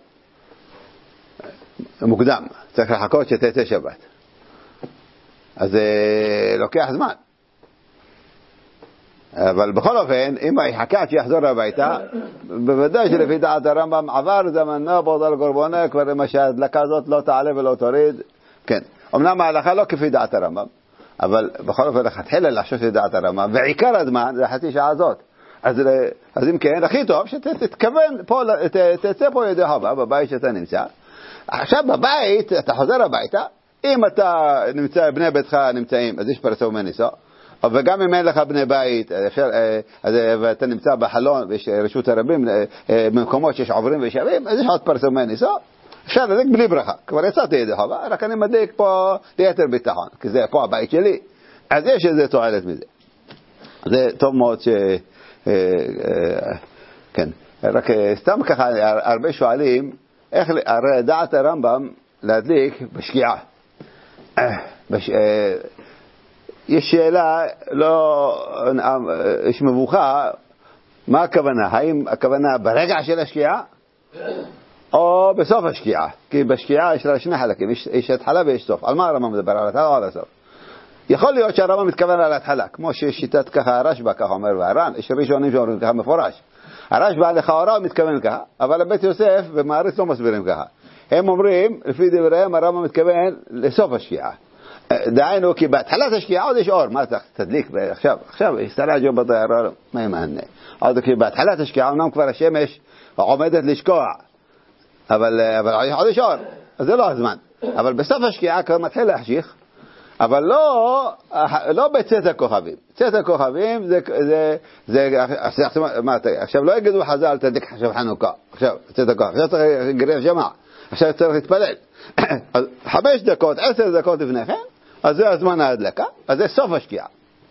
מוקדם, צריך לחכות שתצא שבת, אז לוקח זמן. אבל בכל אופן, אם יחכה עד שיחזור הביתה, בוודאי שלפי דעת הרמב"ם עבר זמנו בודל קורבנו, כבר אם שההדלקה הזאת לא תעלה ולא תוריד. כן, אמנם ההלכה לא כפי דעת הרמב"ם, אבל בכל אופן התחילה לחשוב לדעת הרמב"ם, ועיקר הזמן זה חצי שעה הזאת. אז אם כן, הכי טוב שתתכוון פה, תצא פה ידי חובה בבית שאתה נמצא. עכשיו בבית, אתה חוזר הביתה, אם אתה נמצא, בני ביתך נמצאים, אז יש פרסה ומניסו, וגם אם אין לך בני בית, ואתה נמצא בחלון, ויש רשות הרבים, במקומות שיש עוברים וישבים, אז יש עוד פרסה ומניסו, אפשר להדליק בלי ברכה. כבר יצאתי ידי חובה, רק אני מדליק פה ליתר ביטחון, כי זה פה הבית שלי, אז יש איזה תועלת מזה. זה טוב מאוד כן, רק סתם ככה, הרבה שואלים, איך הרי דעת הרמב"ם להדליק בשקיעה. יש שאלה, יש מבוכה, מה הכוונה? האם הכוונה ברגע של השקיעה, או בסוף השקיעה? כי בשקיעה יש לה שני חלקים, יש התחלה ויש סוף. על מה הרמב"ם מדבר? על התחלה או על הסוף? יכול להיות שהרמב"ם מתכוון על ההתחלה, כמו שיש שיטת ככה הרשב"א, ככה אומר והר"ן, יש ראשונים שאומרים ככה מפורש. הרשב"א לכאורה הוא מתכוון ככה, אבל בית יוסף ומעריץ לא מסבירים ככה. הם אומרים, לפי דבריהם, הרמב"ם מתכוון לסוף השקיעה. דהיינו, כי בהתחלת השקיעה עוד יש אור, מה צריך? תדליק, עכשיו, הסתלה ג'ו בטיירה, מה ימהנה? עוד כי בהתחלת השקיעה, אמנם כבר השמש עומדת לשקוע, אבל עוד יש אור, אז זה לא הזמן. אבל בסוף השקיעה כבר מתחיל להחשיך, אבל לא בצאת הכוכבים. צאת הכוכבים עכשיו לא יגידו חז"ל תדליק עכשיו חנוכה, עכשיו צאת הכוכבים, עכשיו צריך גרב שמע, עכשיו צריך להתפלל. 5 דקות, 10 דקות לפני כן, אז זה הזמן ההדלקה, אז זה סוף השקיעה.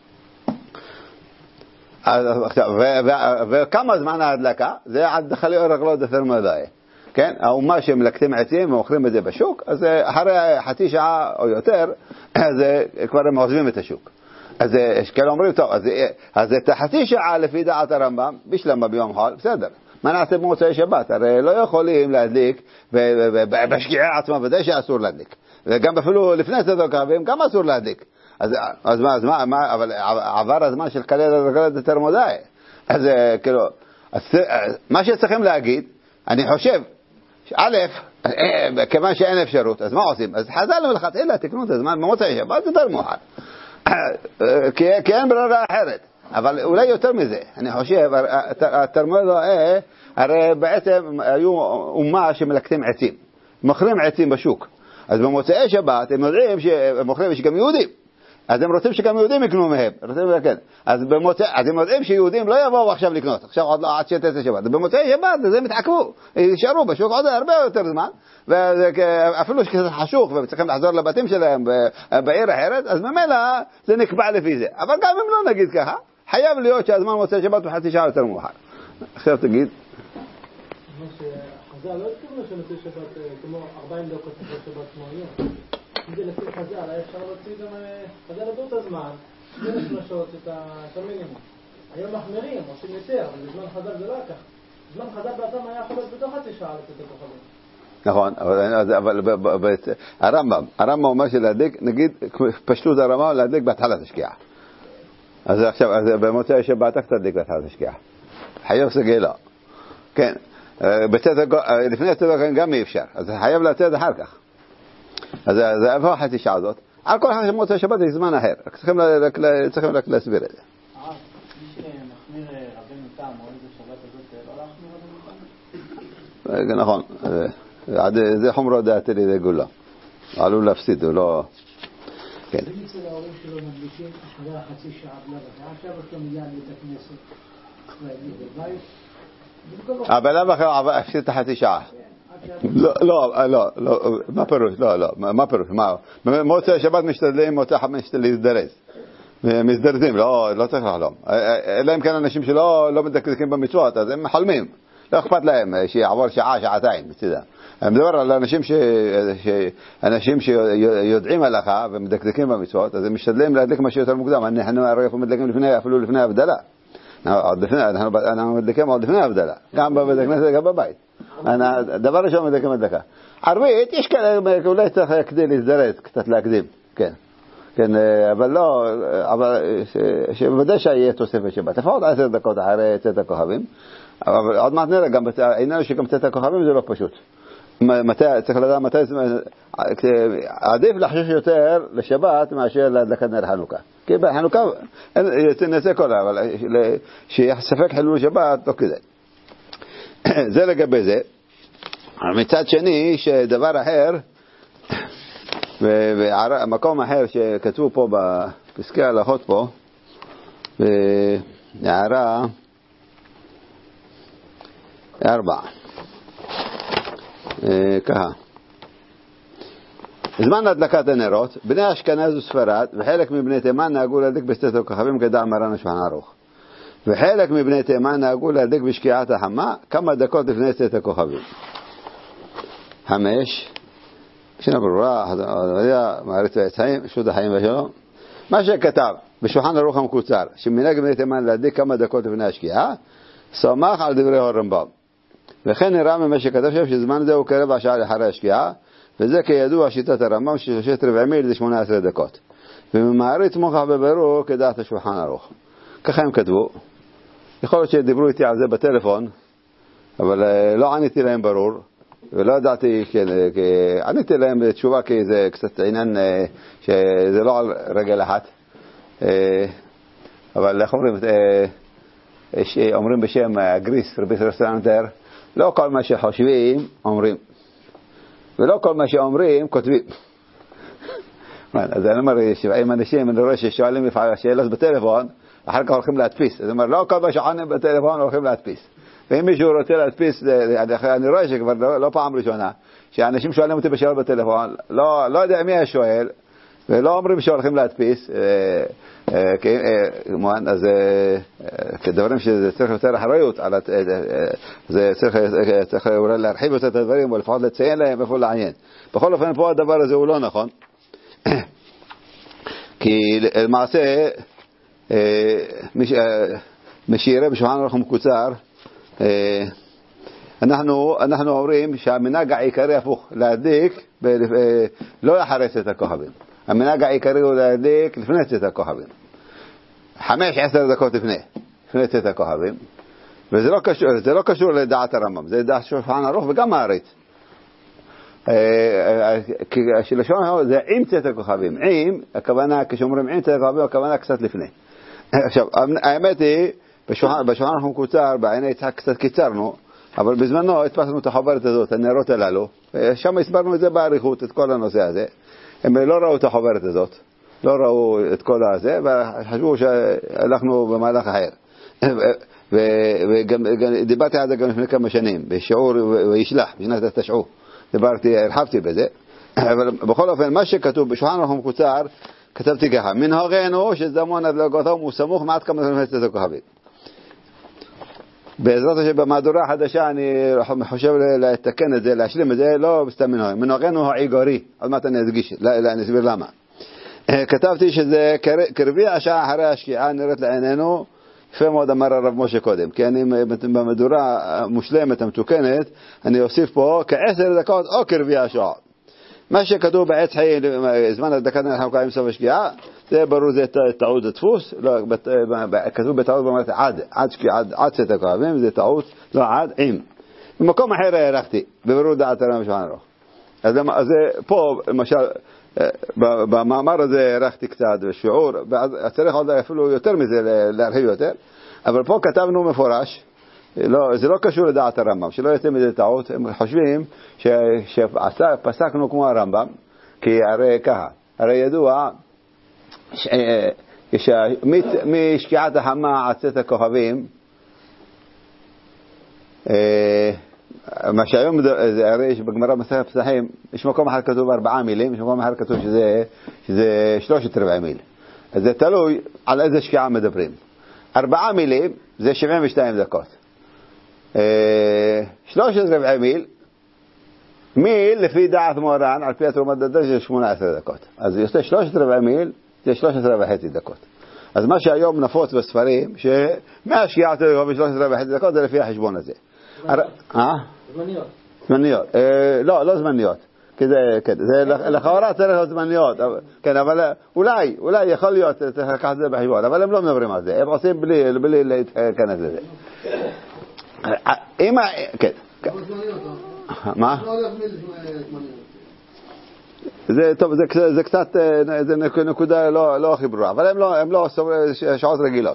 וכמה זמן ההדלקה? זה עד דחלי אורגלות דתרמודאי. כן, האומה שמלקטים עצים ומוכרים את זה בשוק, אז אחרי חצי שעה או יותר, אז כבר הם עוזבים את השוק. אז כאלה אומרים, טוב, אז את החצי שעה לפי דעת הרמב"ם, בשלמה ביום חול, בסדר. מה נעשה במוצאי שבת? הרי לא יכולים להדליק, בשקיעה עצמה ודאי שאסור להדליק. וגם אפילו לפני צאת הכוכבים, גם אסור להדליק. אז מה, אבל עבר הזמן של כלל דתרמודאי. אז כאילו, מה שצריכים להגיד, אני חושב, א', כיוון שאין אפשרות, אז מה עושים? אז חז"ל מלכתחילה תקנו את הזמן במוצאי שבת יותר מאוחר. כי אין ברירה אחרת. אבל אולי יותר מזה, אני חושב, התרמודאי, הרי בעצם היו אומה שמלקטים עצים, מוכרים עצים בשוק. אז במוצאי שבת הם יודעים שמוכרים שגם יהודים. אז הם רוצים שגם יהודים יקנו מהם. אז הם יודעים שיהודים לא יבואו עכשיו לקנות. עכשיו עוד לא עד שתצא שבת. במוצאי שבת אז הם התעכבו. יישארו בשוק עוד הרבה יותר זמן. ואפילו שקצת חשוך וצריכים לחזור לבתים שלהם בעיר אחרת, אז ממילא זה נקבע לפי זה. אבל גם אם לא נגיד ככה, חייב להיות שהזמן מוצאי שבת הוא חצי שעה יותר מאוחר. עכשיו תגיד. חז"ל לא התכוונו שמוצאי שבת כמו 40 דקות אחרי שבת כמו היום. אם זה לפי חז"ל, היה אפשר להוציא גם חז"ל לדור את הזמן, 12 שעות את המינימום. היום מחמירים, עושים יותר, אבל בזמן חז"ל זה לא היה ככה. בזמן חז"ל בעצם היה יכול להיות בתוך חצי שעה לצאת הכוכבים. נכון, אבל הרמב"ם אומר שלהדליק, נגיד פשטות הרמב"ם להדליק בהתחלת השקיעה. אז עכשיו, במוצאי שבת איך תדליק בהתחלת השקיעה? חייב סגלה. כן, לפני הצאת הכוכבים גם אי אפשר, אז חייב לצאת אחר כך. אז זה איפה החצי שעה הזאת? על כל חצי מוצאי שבת זה זמן אחר, צריכים רק להסביר את זה. מי שמחמיר רבנו תם או איזה שבת הזאת, לא להחמיר רבנו תם? נכון, זה חומרו דעתי לידי גולה, עלול להפסיד, הוא לא... כן. אם אצל ההורים שלו מדליקים אחרי החצי שעה בלבד, עכשיו יש לו מיד את הכנסת בבית, אבל אחרי הפסיד את החצי שעה. לא, מה פירוש? מוצאי שבת משתדלים, מוצאי חמש להזדרז. מזדרזים, לא צריך לחלום. אלא אם כן אנשים שלא מדקדקים במצוות, אז הם חולמים. לא אכפת להם שיעבור שעה, שעתיים, בצדה. אני מדבר על אנשים שיודעים הלכה ומדקדקים במצוות, אז הם משתדלים להדליק משהו יותר מוקדם. אנחנו הרי מדליקים אפילו לפני הבדלה. אנחנו מדליקים עוד לפני הבדלה, גם בבית הכנסת וגם בבית. דבר ראשון מדליקים הדלקה. ערבית, יש כאלה, אולי צריך כדי להזדרז, קצת להקדים, כן. כן, אבל לא, אבל שבוודאי שיהיה תוספת שבת. לפחות 10 דקות אחרי צאת הכוכבים. אבל עוד מעט נראה, העניין שגם צאת הכוכבים זה לא פשוט. צריך לדעת מתי, עדיף לחשוש יותר לשבת מאשר להדלקת נר חנוכה. כי בחנוכה נעשה כל, אבל שיספק חילול שבת לא כדאי. זה לגבי זה. מצד שני, שדבר אחר, ומקום אחר שכתבו פה בפסקי ההלכות פה, בהערה 4, ככה. זמן הדלקת הנרות, בני אשכנז וספרד וחלק מבני תימן נהגו להדליק בשתי הכוכבים כדע מרן השולחן ערוך, וחלק מבני תימן נהגו להדליק בשקיעת החמה כמה דקות לפני צאת הכוכבים. 5. שנה ברורה, מעריץ והצחיים, שוט החיים והשלום. מה שכתב בשולחן ערוך המקוצר, שמנהג בני תימן להדליק כמה דקות לפני השקיעה, סומך על דברי הרמב"ם. וכן נראה ממה שכתב שם שזמן זה הוא כרבע שעה לאחרי השקיעה, וזה כידוע שיטת הרמב"ם ש3/4 מיל זה 18 דקות. וממעריץ מוכח בבירור כדעת השולחן ערוך. ככה הם כתבו. יכול להיות שדיברו איתי על זה בטלפון, אבל לא עניתי להם ברור. ולא ידעתי, עניתי להם בתשובה כי זה קצת עניין שזה לא על רגל אחת. אבל איך אומרים בשם גריס, רבי סרסטרנטר, לא כל מה שחושבים אומרים, ולא כל מה שאומרים כותבים. אז אני אומר, שבעים אנשים, אני רואה ששואלים לפעמים שאלות בטלפון, אחר כך הולכים להדפיס. אז אומר, לא כל מה שעונים בטלפון הולכים להדפיס. ואם מישהו רוצה להדפיס, אני רואה שכבר לא פעם ראשונה, שאנשים שואלים אותי בשאלות בטלפון, לא יודע מי השואל, ולא אומרים שהולכים להדפיס, אז כדברים שזה צריך יותר אחריות, זה צריך אולי להרחיב יותר את הדברים, או לפחות לציין להם איפה לעניין. בכל אופן, פה הדבר הזה הוא לא נכון, כי למעשה, מי שיראה בשולחן ערוך מקוצר, אנחנו אומרים שהמנהג העיקרי הפוך, להדליק לא אחרי צאת הכוכבים. המנהג העיקרי הוא להדליק לפני צאת הכוכבים. 5-10 דקות לפני צאת הכוכבים. וזה לא קשור לדעת הרמב"ם, זה דעת שולחן ערוך וגם מעריץ. שלשון זה עם צאת הכוכבים. עם, הכוונה, כשאומרים עם צאת הכוכבים, הכוונה קצת לפני. עכשיו, האמת היא, בשולחן ערוך מקוצר, בעיני יצחק קצת קיצרנו, אבל בזמנו הדפסנו את החוברת הזאת, הנרות הללו, שם הסברנו את זה בעריכות, את כל הנושא הזה. הם לא ראו את החוברת הזאת, לא ראו את כל הזה, וחשבו שהלכנו במהלך אחר. וגם דיברתי על זה גם לפני כמה שנים, בשיעור וישלח, בשנת התשעו. הרחבתי בזה, אבל בכל אופן, מה שכתוב בשולחן ערוך מקוצר, כתבתי ככה, מנהגנו שזמן הדלקתם הוא סמוך מעט כמה זמן צאת הכוכבים. בעזרת השם במהדורה החדשה אני חושב לתקן את זה, להשלים את זה, לא סתם מנהג. מנהגנו העיקרי, עוד מעט אני אדגיש, אני אסביר למה. כתבתי שזה קרבי השעה אחרי השקיעה נראית לעינינו, יפה מאוד אמר הרב משה קודם, כי אני במהדורה המושלמת המתוקנת, אני אוסיף פה כ10 דקות או קרבי השעה. מה שכתוב בעץ חי, זמן הדקת נר חנוכה עם סוף השקיעה, זה ברור, זה טעות דפוס, כתוב בטעות במרת עד צאת הכוכבים, זה טעות, לא עד, עם. במקום אחר הערכתי, בבירור דעת הרמב"ם שולחן ערוך. אז פה, למשל, במאמר הזה הערכתי קצת, בשיעור, צריך עוד אפילו יותר מזה להרחיב יותר, אבל פה כתבנו מפורש, זה לא קשור לדעת הרמב"ם, שלא יצא מזה טעות. הם חושבים שפסקנו כמו הרמב"ם, כי הרי ככה, הרי ידוע משקיעת החמה עד צאת הכוכבים, מה שהיום הרי בגמרא מסכת פסחים, יש מקום אחר כתוב 4 מילים, יש מקום אחר כתוב שזה 3/4 מיל. אז זה תלוי על איזה שקיעה מדברים. 4 מילים זה 72 דקות. 13 רבעי מיל, מיל לפי דעת מורן, על פי התרומת דדה זה 18 דקות. אז יוצא 13 רבעי מיל, זה 13 וחצי דקות. אז מה שהיום נפוץ בספרים, שמהשקיעה ב-13 וחצי דקות, זה לפי החשבון הזה. זמניות. זמניות. לא זמניות. זה לכאורה צריך להיות זמניות. כן, אבל אולי יכול להיות, צריך לקחת את זה בחשבון, אבל הם לא מדברים על זה. הם עושים בלי להתכנס לזה. כן. מה? זה טוב, זה קצת, זה נקודה לא הכי ברורה, אבל הם לא שעות רגילות.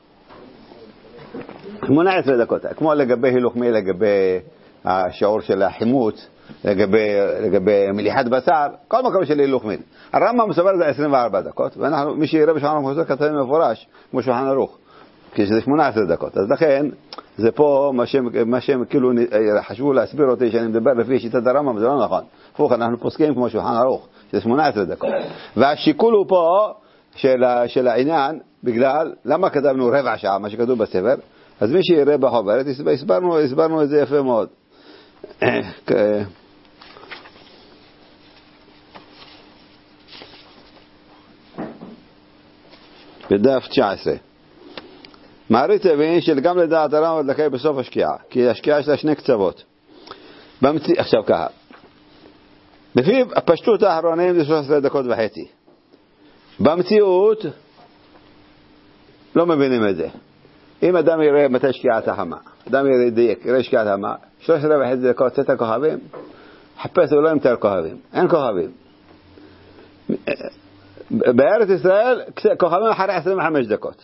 18 דקות, כמו לגבי הילוך מיל, לגבי השיעור של החימוץ, לגבי מליחת בשר, כל מקום של הילוך מיל. הרמב"ם מסובר זה 24 דקות, ומי שיראה בשולחן ערוך כתוב מפורש, כמו שולחן ערוך, כי זה 18 דקות. אז לכן, זה פה מה שהם כאילו חשבו להסביר אותי שאני מדבר לפי שיטת הרמב"ם, זה לא נכון. הפוך, אנחנו פוסקים כמו שולחן ערוך, שזה 18 דקות. והשיקול הוא פה של העניין, בגלל, למה כתבנו רבע שעה, מה שכתוב בספר, אז מי שיראה בחוברת, הסברנו את זה יפה מאוד. בדף 19. מעריץ הבין שגם לדעת הרמב"ם דקה בסוף השקיעה, כי השקיעה יש לה שני קצוות. עכשיו ככה, לפי הפשטות האחרונים זה 13 דקות וחצי. במציאות לא מבינים את זה. אם אדם יראה מתי שקיעת החמה, אדם יראה שקיעת החמה, 13 וחצי דקות צאת כוכבים, חפש ולא ימצא כוכבים, אין כוכבים. בארץ ישראל כוכבים אחרי 25 דקות.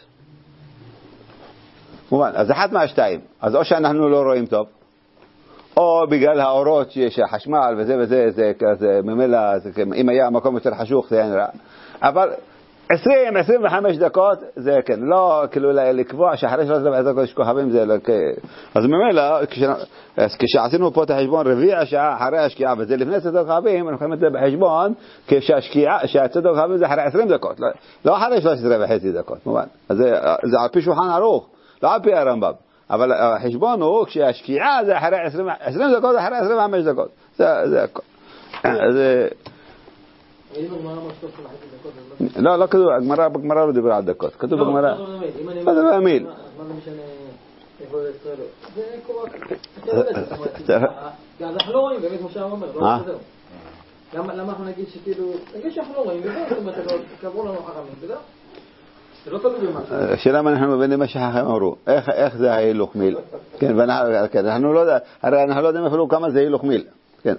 מובן, אז אחת מהשתיים, אז או שאנחנו לא רואים טוב, או בגלל האורות שיש חשמל וזה, זה כזה, ממילא, אם היה מקום יותר חשוך זה אין רע. אבל 20-25 דקות זה כן, לא כאילו לקבוע שאחרי 13 דקות יש כוכבים זה לא, אז ממילא, כשעשינו פה את החשבון רביע שעה אחרי השקיעה, וזה לפני צאת כוכבים, אנחנו יכולים את זה בחשבון, כשהצאת כוכבים זה אחרי 20 דקות, לא אחרי 13 וחצי דקות, מובן. אז זה על פי שולחן ערוך, לא על פי הרמב"ם. אבל החשבון הוא כשהשקיעה זה אחרי 20 דקות, אחרי 25 דקות. זה הכל. לא כתוב, בגמרא לא דיבר על דקות. כתוב בגמרא. מה זה מיל? אנחנו לא רואים, באמת כמו שאומר, למה אנחנו נגיד שכאילו, נגיד שאנחנו לא רואים, קברו לנו חכמים, בסדר? זה לא תלוי במשהו. השאלה מה אנחנו מבינים מה שחכמים אמרו. איך זה ההילוך מיל? כן, אנחנו לא יודעים אפילו כמה זה הילוך מיל. כן.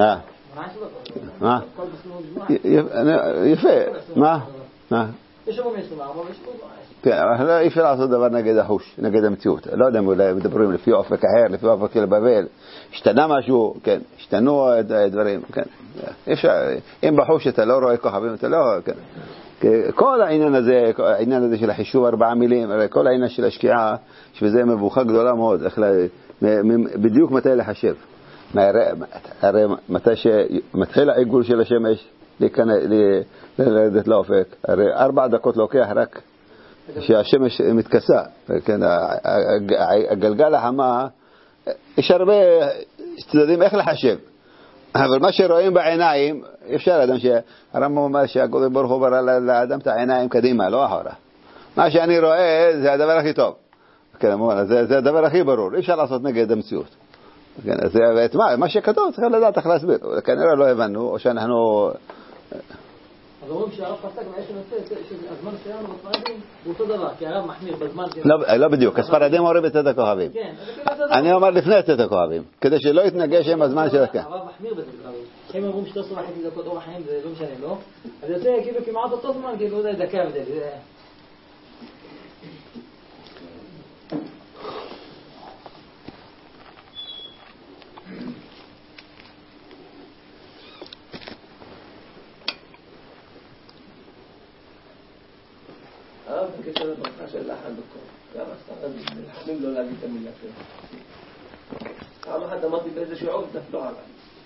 יפה. מה? יש שם מסלמה, אבל יש פה... כן, אבל אי אפשר לעשות דבר נגד החוש, נגד המציאות. לא יודע, אולי מדברים לפי אופק אחר, לפי אופק של בבל. השתנה משהו, כן, השתנו דברים, כן. אי אפשר, אם בחוש אתה לא רואה כוכבים, אתה לא, כן. כל העניין הזה של החישוב 4 מילים, כל העניין של השקיעה, שזה מבוכה גדולה מאוד, בדיוק מתי לחשב. הרי מתי שמתחיל העיגול של השמש לרדת לאופק, הרי 4 דקות לוקח רק שהשמש מתכסה, כן, הגלגל החמה, יש הרבה צדדים איך לחשב, אבל מה שרואים בעיניים, אפשר אדם שהרמב"ם אומר שהקדוש ברוך הוא ברא לאדם את העיניים קדימה, לא אחורה. מה שאני רואה זה הדבר הכי טוב, כן, זה הדבר הכי ברור, אי אפשר לעשות נגד המציאות. כן, אז מה שכתוב צריך לדעת איך להסביר, כנראה לא הבנו, או שאנחנו... אז אומרים שהרב פסק מה יש לנושא, שהזמן שלנו בספרדים הוא אותו דבר, כי הרב מחמיר בזמן... לא בדיוק, הספרדים אומרים בצאת הכוכבים. אני אומר לפני צאת הכוכבים, כדי שלא יתנגש עם הזמן של... הרב מחמיר בצאת הכוכבים. הם אומרים 13 וחצי דקות אור החיים, זה לא משנה, לא? אז יוצא כאילו כמעט אותו זמן, כאילו זה דקה הבדל. בקשר לברכה של לחן בקור. גם הספרד נלחמים לא להגיד את המילה שלו. פעם אחת אמרתי באיזה שיעור, נפלו עליי.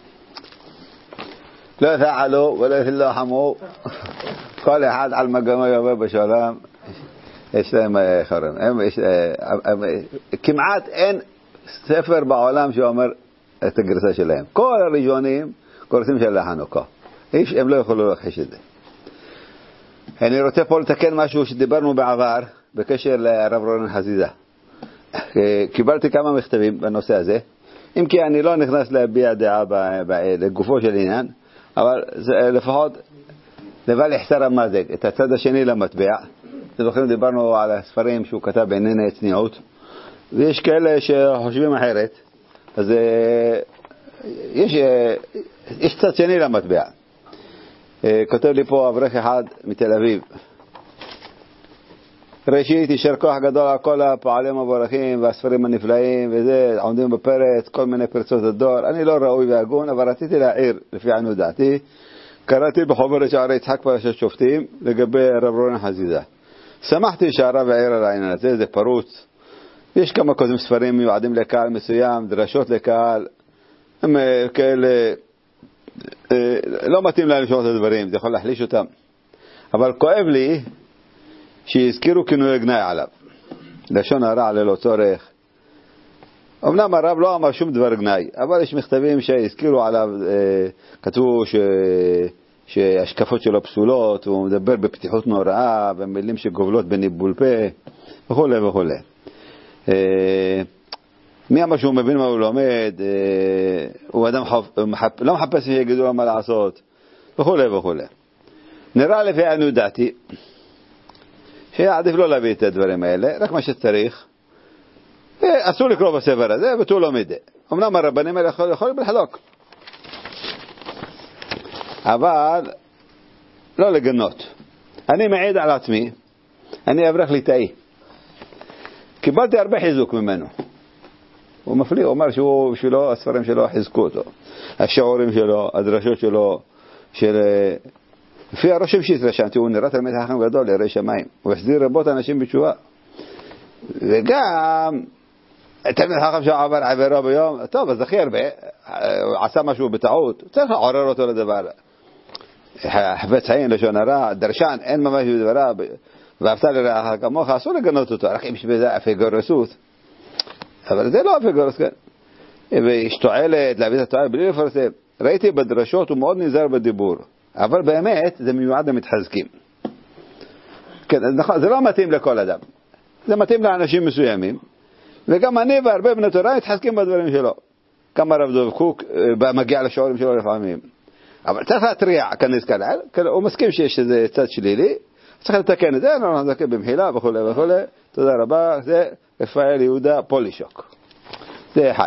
לא יפעלו ולא יפלחמו. כל אחד על מגמו יבוא בשלום. יש להם חרם. כמעט אין ספר בעולם שאומר את הגרסה שלהם. כל הראשונים גורסים של החנוכה. הם לא יכולו להכחיש את זה. אני רוצה פה לתקן משהו שדיברנו בעבר בקשר לרב רונן חזיזה. קיבלתי כמה מכתבים בנושא הזה, אם כי אני לא נכנס להביע דעה לגופו של עניין, אבל לפחות לבל יחסר המזג, את הצד השני למטבע. אתם זוכרים, דיברנו על הספרים שהוא כתב בענייני צניעות, ויש כאלה שחושבים אחרת, אז יש צד שני למטבע. כותב לי פה אברך אחד מתל אביב, ראשית, יישר כוח גדול על כל הפועלים המבורכים והספרים הנפלאים וזה, עומדים בפרץ, כל מיני פרצות הדור. אני לא ראוי והגון, אבל רציתי להעיר לפי עניות דעתי. קראתי בחוברת שערי יצחק פרשת שופטים לגבי רב רונן חזיזה. שמחתי שהרב העיר על העניין הזה, זה פרוץ. יש כמה כותבים ספרים מיועדים לקהל מסוים, דרשות לקהל, הם כאלה, לא מתאים להם לשמוע את הדברים, זה יכול להחליש אותם. אבל כואב לי שיזכירו כינוי גנאי עליו, לשון הרע ללא צורך. אמנם הרב לא אמר שום דבר גנאי, אבל יש מכתבים שהזכירו עליו, כתבו שהשקפות שלו פסולות, והוא מדבר בפתיחות נוראה, ומילים שגובלות בניבול פה, וכו' וכו'. מי אמר שהוא מבין מה הוא לומד, הוא אדם לא מחפש שיגידו לו מה לעשות, וכו' וכו'. נראה לפי עניות דעתי, שעדיף לא להביא את הדברים האלה, רק מה שצריך. אסור לקרוא בספר הזה, ותו לא מדי. אמנם הרבנים האלה יכולים לחלוק, אבל לא לגנות. אני מעיד על עצמי, אני אברך ליטאי, קיבלתי הרבה חיזוק ממנו. הוא מפליא, הוא אומר שהוא בשבילו, הספרים שלו חיזקו אותו, השיעורים שלו, הדרשות שלו, לפי הרושם שהתרשמתי, הוא נראה תלמיד חכם גדול, ירא שמיים, הוא החזיר רבות אנשים בתשובה. וגם תלמיד חכם שעבר עבירה ביום, טוב, אז הכי הרבה, הוא עשה משהו בטעות, צריך לעורר אותו לדבר. חפץ חיים, לשון הרע, דרשן, אין ממש בדברה, ואהבת לרעך כמוך, אסור לגנות אותו, רק אם שבזה אפגורסות. אבל זה לא אפגורס, כן. ויש תועלת, להביא את התועלת בלי לפרסם. ראיתי בדרשות, הוא מאוד נזהר בדיבור. אבל באמת זה מיועד למתחזקים. כן, זה לא מתאים לכל אדם. זה מתאים לאנשים מסוימים. וגם אני והרבה בני תורה מתחזקים בדברים שלו. גם הרב דב קוק מגיע לשיעורים שלו לפעמים. אבל צריך להטריע כנס כלל. הוא מסכים שיש איזה צד שלילי. צריך לתקן את זה. אנחנו נזכה במחילה וכו' וכו'. תודה רבה. זה רפאל יהודה פולישוק. זה אחד.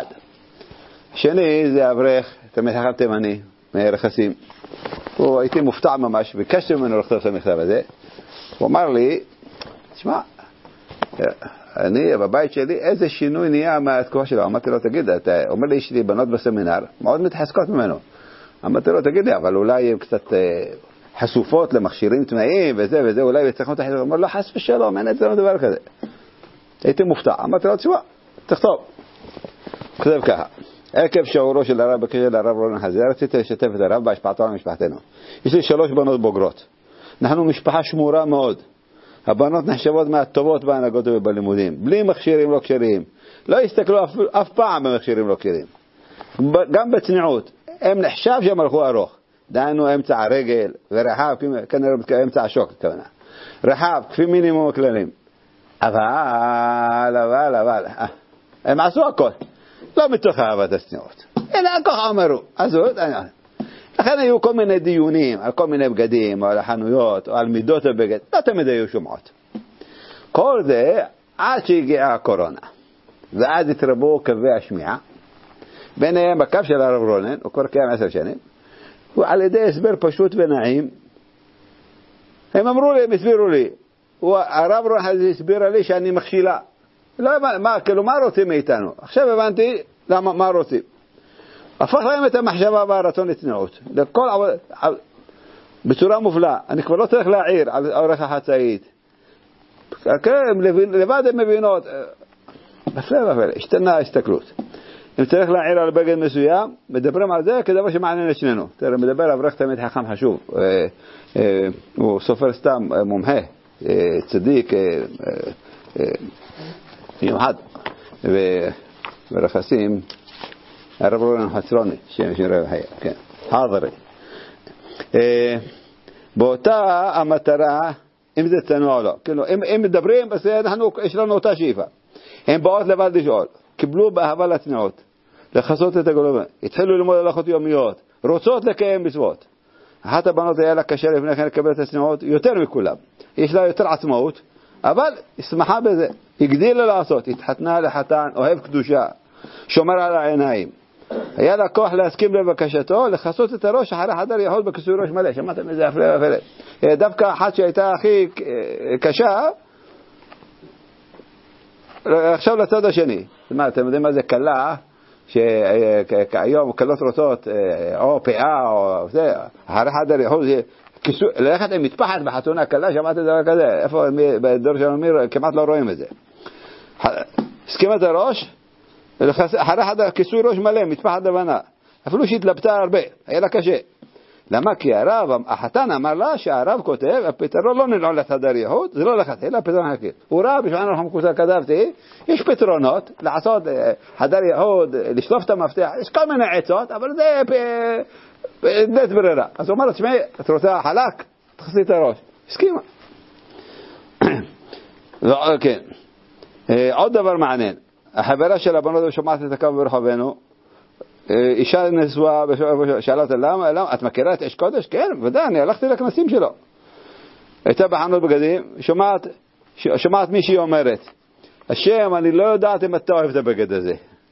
שני זה אברך, תלמיד חכם תימני, מהרכסים. הייתי מופתע ממש, ביקשתי ממנו לכתוב את המכתב הזה. הוא אמר לי, תשמע, אני בבית שלי, איזה שינוי נהיה מהתקופה שלו? אמרתי לו, תגיד, אתה אומר לי, יש לי בנות בסמינר, מאוד מתחזקות ממנו. אמרתי לו, תגיד לי, אבל אולי הם קצת חשופות למכשירים תנאים וזה וזה, אולי יצטרכו את החזק. הוא אומר, לא, חס ושלום, אין אצלנו דבר כזה. הייתי מופתע. אמרתי לו, תשמע, תכתוב. כתב ככה. עקב שיעורו של הרב בקשר לרב רונן חזיזה, רציתי לשתף את הרב בהשפעתו על משפחתנו. יש לי 3 בנות בוגרות. אנחנו משפחה שמורה מאוד. הבנות נחשבות מהטובות בהנהגות ובלימודים. בלי מכשירים לא כשרים. לא הסתכלו אף פעם במכשירים לא כשרים. גם בצניעות. הם נחשב שהם הלכו ארוך. דהיינו אמצע הרגל ורחב, כנראה אמצע השוק, כוונה. רחב, כפי מינימום הכללים. אבל, הם עשו הכל. לא מתוך אהבת הצניעות. אלא ככה אמרו. לכן היו כל מיני דיונים על כל מיני בגדים, או על החנויות, או על מידות הבגד. לא תמיד היו שומעות. כל זה עד שהגיעה הקורונה. ואז התרבו קווי השמיעה. ביניהם בקו של הרב רונן, הוא כבר קיים 10 שנים, הוא על ידי הסבר פשוט ונעים. הם אמרו לי, הם הסבירו לי, הרב רונן הסבירה לי שאני מכשילה. לא הבנתי, מה רוצים מאיתנו? עכשיו הבנתי מה רוצים. הפך להם את המחשבה והרצון לצניעות. בצורה מופלאה. אני כבר לא צריך להעיר על אורך החצאית. לבד הם מבינות. השתנה ההסתכלות. אם צריך להעיר על בגד מסוים, מדברים על זה כדבר שמעניין את שנינו. תראה, מדבר אברך תמיד חכם חשוב. הוא סופר סתם מומחה, צדיק, מיוחד. ברכסים, הרב רונן חצרוני, שם רב חיה, כן, חאדרי. באותה המטרה, אם זה צנוע או לא, כאילו, אם מדברים, יש לנו אותה שאיפה. הם באות לבד לשאול, קיבלו באהבה לצניעות, לחסות את הגולבים, התחילו ללמוד הלכות יומיות, רוצות לקיים מצוות. אחת הבנות היה לה קשה לפני כן לקבל את הצניעות יותר מכולם. יש לה יותר עצמאות, אבל שמחה בזה. הגדילה לעשות, התחתנה לחתן, אוהב קדושה, שומר על העיניים. היה לה כוח להסכים לבקשתו, לחסות את הראש אחרי חדר יחוד בכיסוי ראש מלא. שמעתם איזה הפלא ופלא. דווקא אחת שהייתה הכי קשה, עכשיו לצד השני. זאת אומרת, אתם יודעים מה זה קלה, שהיום קלות רוצות, או פאה, או זה, אחרי חדר יחוד, ללכת עם מטפחת בחתונה קלה, שמעתם דבר כזה. איפה, בדור של אמיר, כמעט לא רואים את זה. הסכים את הראש, אחרי חדר כיסוי ראש מלא, מטפחת לבנה. אפילו שהתלבטה הרבה, היה לה קשה. למה? כי החתן אמר לה שהרב כותב, הפתרון לא נלעול לחדר יחוד, זה לא לחת, אלא פתרון חכיר. הוא רב, בשביל אנחנו מקוצר כתבתי, יש פתרונות לעשות חדר יחוד, לשלוף את המפתח, יש כל מיני עצות, אבל זה בית ברירה. אז הוא אומר, תשמעי, את רוצה חלק? תחסי את הראש. הסכימה. כן. עוד דבר מעניין. החברה של הבנות שומעת את הקו ברחובנו, אישה נשואה, שאלה אותה, למה? את מכירה את אש קודש? כן, ודאי, אני הלכתי לכנסים שלו. הייתה בחנות בגדים, שומעת מישהי אומרת, השם, אני לא יודעת אם אתה אוהב את הבגד הזה.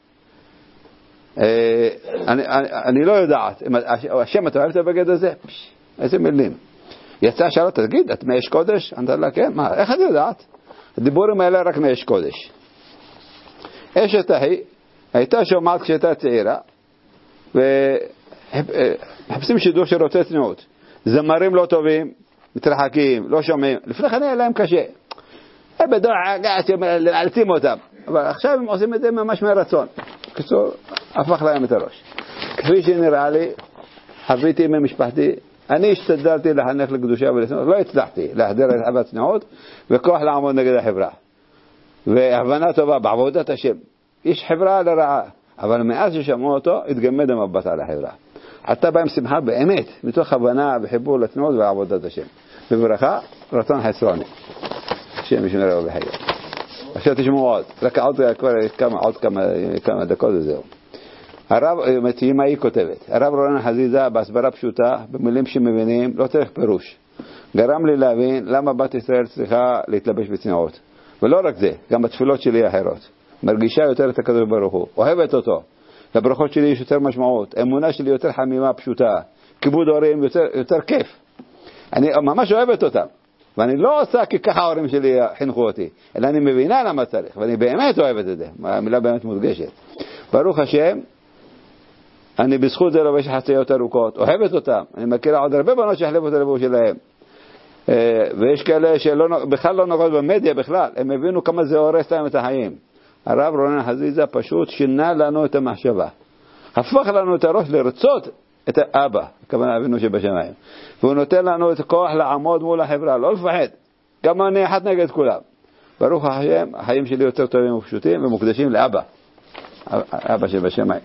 אני לא יודעת, השם, אתה אוהב את הבגד הזה? איזה מילים. יצא שאלה, תגיד, את מאש קודש? אמרת לה, כן, מה, איך את יודעת? הדיבורים האלה רק מאש קודש. אשת ההיא הייתה שומעת כשהייתה צעירה, ומחפשים שידור שרוצה צניעות. זמרים לא טובים, מתרחקים, לא שומעים. לפני כן היה להם קשה. בדור הגעת, להלצים אותם. אבל עכשיו הם עושים את זה ממש מרצון. בקיצור, הפך להם את הראש. כפי שנראה לי, חוויתי ממשפחתי, אני השתדלתי לחנך לקדושה ולצניעות, לא הצלחתי להחדיר את אהבת צניעות, וכוח לעמוד נגד החברה. והבנה טובה בעבודת השם. יש חברה לרעה, אבל מאז ששמעו אותו, התגמד המבט על החברה. עתה בהם שמחה באמת, מתוך הבנה וחיבור לצניעות ועבודת השם. בברכה, רצון חסרוני. השם ישמר לו בחיי. עכשיו תשמעו עוד, רק עוד כמה דקות וזהו. הרב, מה היא כותבת? הרב רונן חזיזה, בהסברה פשוטה, במילים שמבינים, לא צריך פירוש. גרם לי להבין למה בת ישראל צריכה להתלבש בצניעות. ולא רק זה, גם בתפילות שלי אחרות. מרגישה יותר את הקדוש ברוך הוא, אוהבת אותו. לברכות שלי יש יותר משמעות, אמונה שלי יותר חמימה, פשוטה. כיבוד הורים יותר כיף. אני ממש אוהבת אותם. ואני לא עושה כי ככה ההורים שלי חינכו אותי, אלא אני מבינה למה צריך, ואני באמת אוהבת את זה. המילה באמת מודגשת. ברוך השם, אני בזכות זה לובש חצאיות ארוכות, אוהבת אותם. אני מכירה עוד הרבה בנות שהחליפו את הלבוש שלהם. ויש כאלה שבכלל לא נוגעות במדיה בכלל, הם הבינו כמה זה הורס להם את החיים. הרב רונן חזיזה פשוט שינה לנו את המחשבה, הפך לנו את הראש לרצות את האבא, כמובן אבינו שבשמיים, והוא נותן לנו את הכוח לעמוד מול החברה, לא לפחד, גם אני אחד נגד כולם. ברוך השם, החיים שלי יותר טובים ופשוטים ומוקדשים לאבא, אבא שבשמיים.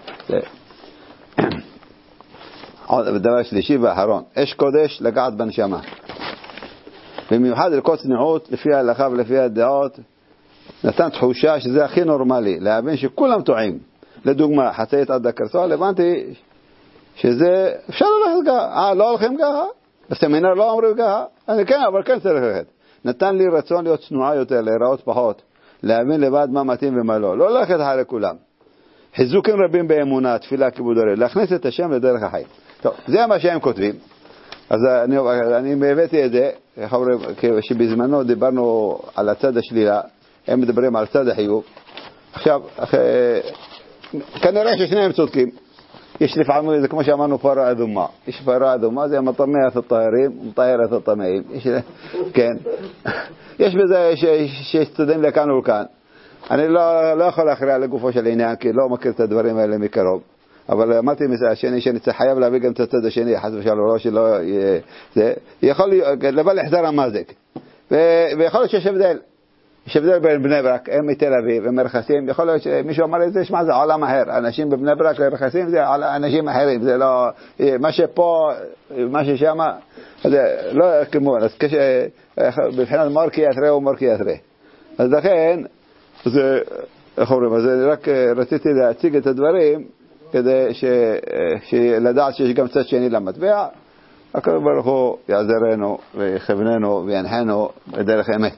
דבר שלישי ואחרון, אש קודש לגעת בנשמה, במיוחד לכל צניעות לפי ההלכה ולפי הדעות. נתן תחושה שזה הכי נורמלי, להבין שכולם טועים. לדוגמה, חצאית עד הקרסול, הבנתי שזה אפשר ללכת ככה. לא הולכים ככה? בסמינר לא אומרים ככה? אני כן, אבל כן צריך ללכת. נתן לי רצון להיות צנועה יותר, להיראות פחות, להבין לבד מה מתאים ומה לא. לא ללכת אחרי כולם. חיזוקים רבים באמונה, תפילה, כיבוד הרי, להכניס את השם לדרך החיים. טוב, זה מה שהם כותבים. אז אני הבאתי את זה, שבזמנו דיברנו על הצד השלילה, הם מדברים על צד החיוב. עכשיו, כנראה ששניהם צודקים. יש לפעמים, זה כמו שאמרנו, פרה אדומה. יש פרה אדומה, זה מטמא את הטהרים, מטהר את הטמאים. כן. יש בזה שיש צדדים לכאן ולכאן. אני לא יכול להכריע לגופו של עניין, כי לא מכיר את הדברים האלה מקרוב. אבל אמרתי השני שאני חייב להביא גם את הצד השני, חס ושלום, שלא זה יכול לבוא לחזר המזק. ויכול להיות שיש הבדל. יש הבדל בין בני ברק, הם מתל אביב, הם מרכסים, יכול להיות שמישהו אמר את זה, שמה זה עולם אחר, אנשים בבני ברק מרכסים זה אנשים אחרים, זה לא, מה שפה, מה ששמה, זה לא כמו, אז בבחינת מורקי יתרה ומורקי יתרה. אז לכן, איך אומרים, אז רק רציתי להציג את הדברים, כדי לדעת שיש גם צד שני למטבע, הקדוש ברוך הוא יעזרנו ויכווננו וינחנו בדרך אמת.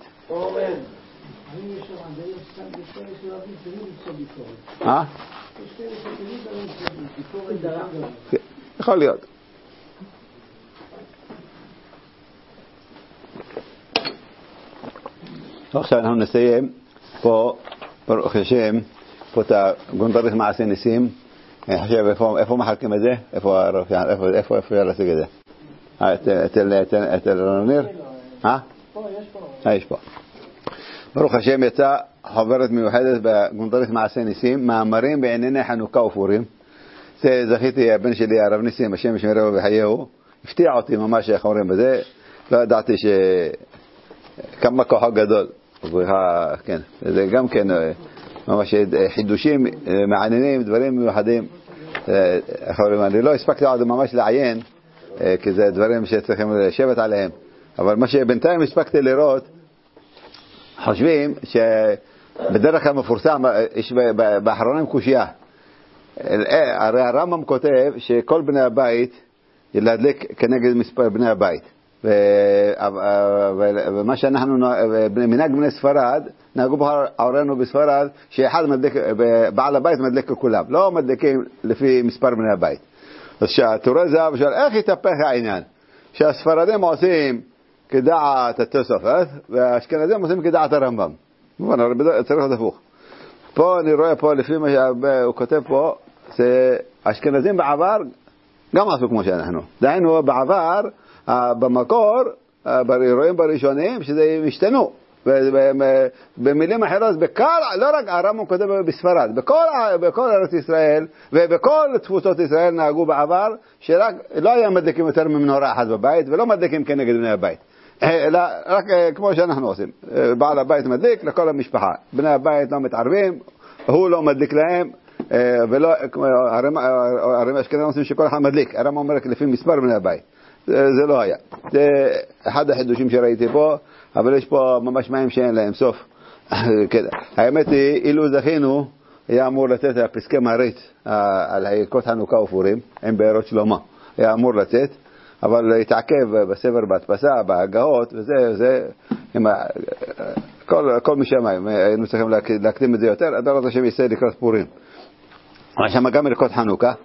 יכול להיות. עכשיו אנחנו נסיים פה, ברוך השם, פה את הגונדריך מעשה ניסים. אני חושב איפה מחלקים את זה? איפה אפשר להשיג את זה? אצל רוניר? יש פה. ברוך השם יצא חוברת מיוחדת בגונדריך מעשה ניסים, מאמרים בענייני חנוכה ופורים. זכיתי, הבן שלי הרב ניסים, השם ישמרהו וחייהו, הפתיע אותי ממש איך אומרים בזה, לא ידעתי כמה כוחו גדול. כן, זה גם כן ממש חידושים מעניינים, דברים מיוחדים. אני לא הספקתי עוד ממש לעיין, כי זה דברים שצריכים לשבת עליהם, אבל מה שבינתיים הספקתי לראות, חושבים שבדרך כלל מפורסם, יש באחרונים קושיה, הרי הרמב"ם כותב שכל בני הבית להדליק כנגד מספר בני הבית, ומה שאנחנו מנהג בני ספרד, נהגו בהורינו בספרד שאחד מדליק, בעל הבית מדליק לכולם, לא מדליקים לפי מספר בני הבית. אז שהתורה זהב שואל איך יתהפך העניין, שהספרדים עושים כדעת התוספות והאשכנזים עושים כדעת הרמב"ם. צריך להיות הפוך. פה אני רואה פה לפי מה שהוא כותב פה, שהאשכנזים בעבר גם עשו כמו שאנחנו. דהיינו בעבר במקור רואים בראשונים שזה משתנו, במילים אחרות, לא רק הרמב"ם כותב בספרד, בכל ארץ ישראל ובכל תפוצות ישראל נהגו בעבר שרק לא היה מדליקים יותר ממנורה אחת בבית, ולא מדליקים כנגד בני הבית, אלא רק כמו שאנחנו עושים, בעל הבית מדליק לכל המשפחה, בני הבית לא מתערבים, הוא לא מדליק להם, ולא הרמב"ם אשכנזים עושים שכל אחד מדליק, הרמב"ם אומר לפי מספר בני הבית. זה לא היה. זה אחד החידושים שראיתי פה, אבל יש פה ממש מים שאין להם סוף. האמת היא, אילו זכינו, היה אמור לתת פסקי מריץ על היקות חנוכה ופורים, עם בארות שלמה. היה אמור לתת, אבל התעכב בסבר, בהדפסה, בהגהות, וזה, כל משמיים, היינו צריכים להקדים את זה יותר, עד הראש השם יעשה לקראת פורים. אבל שם גם ילקות חנוכה.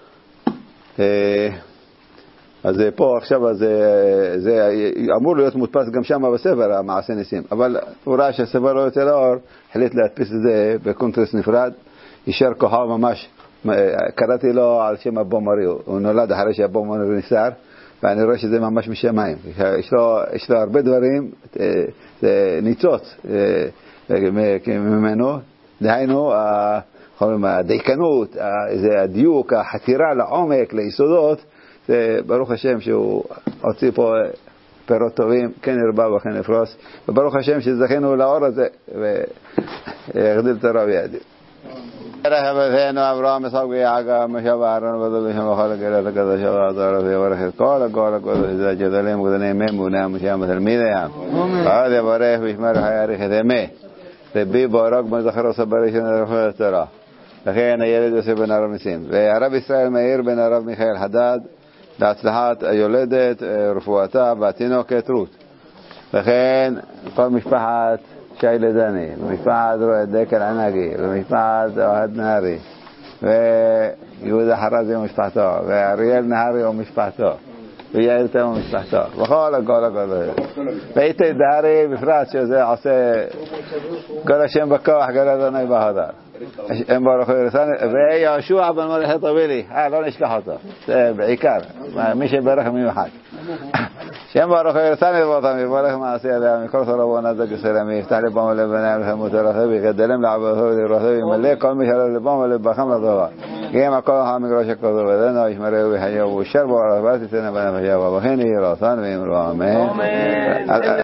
אז פה עכשיו זה אמור להיות מודפס גם שם בספר המעשה ניסים, אבל הוא ראה שהספר לא יוצא לאור, החליט להדפיס את זה בקונטרס נפרד, יישר כוחו ממש. קראתי לו על שם אבו מרי, הוא נולד אחרי שאבו מרי נסער, ואני רואה שזה ממש משמיים. יש לו הרבה דברים, ניצוץ ממנו, דהיינו הדייקנות, הדיוק, החתירה לעומק, ליסודות, ברוך השם שהוא הוציא פה פירות טובים, כן ירבה וכן יפרוס, וברוך השם שזכינו לאור הזה ויגדיל את הרב יעדי. ברוך אבינו אברהם יצחק ויעקב משה ואהרון ובדל שם וכל הקהילות הקדושות והתורה ויברך את כל הקודש הגדולים וגדולי מבוני המשיח ותלמידיהם, ועוד יברך וישמר ויאריך את ימי רבי בורק בן זכרוס בראשון לרפואת התורה, לכן הילד יוסף בן הרב ניסים והרב ישראל מאיר בן הרב מיכאל חדד להצלחת היולדת, רפואתה והתינוקת רות, וכן כל משפחת שי לדני, ומשפחת דקל ענגי, ומשפחת אוהד נהרי, ויהודה חרזי ומשפחתו, ואריאל נהרי ומשפחתו, ויעל תם ומשפחתו, וכל הכל. ואיתי דהרי בפרט שזה עושה כל השם בכוח, כל אדוני בהדר. הם ברוך ירסני, ויהושע בן מלכי טובילי, לא נשכח אותו, זה בעיקר, מי שברך מיוחד. שם ברוך ירסני ובותם, יברך מעשי עליה, מכל סורבו נזק יסלמי, יפתח לבם ולבנם לחמות הרחבי, יגדלם לעבודו ולרחבי, ימלא כל מי שלו לבם ולבכם לטובה. גם הכל המגרש הכוזו ודנו, ישמרהו ויחיו, ושר בו הרחבת יתנה בנפשיה, ובכן יהי רצון ואמרו אמן.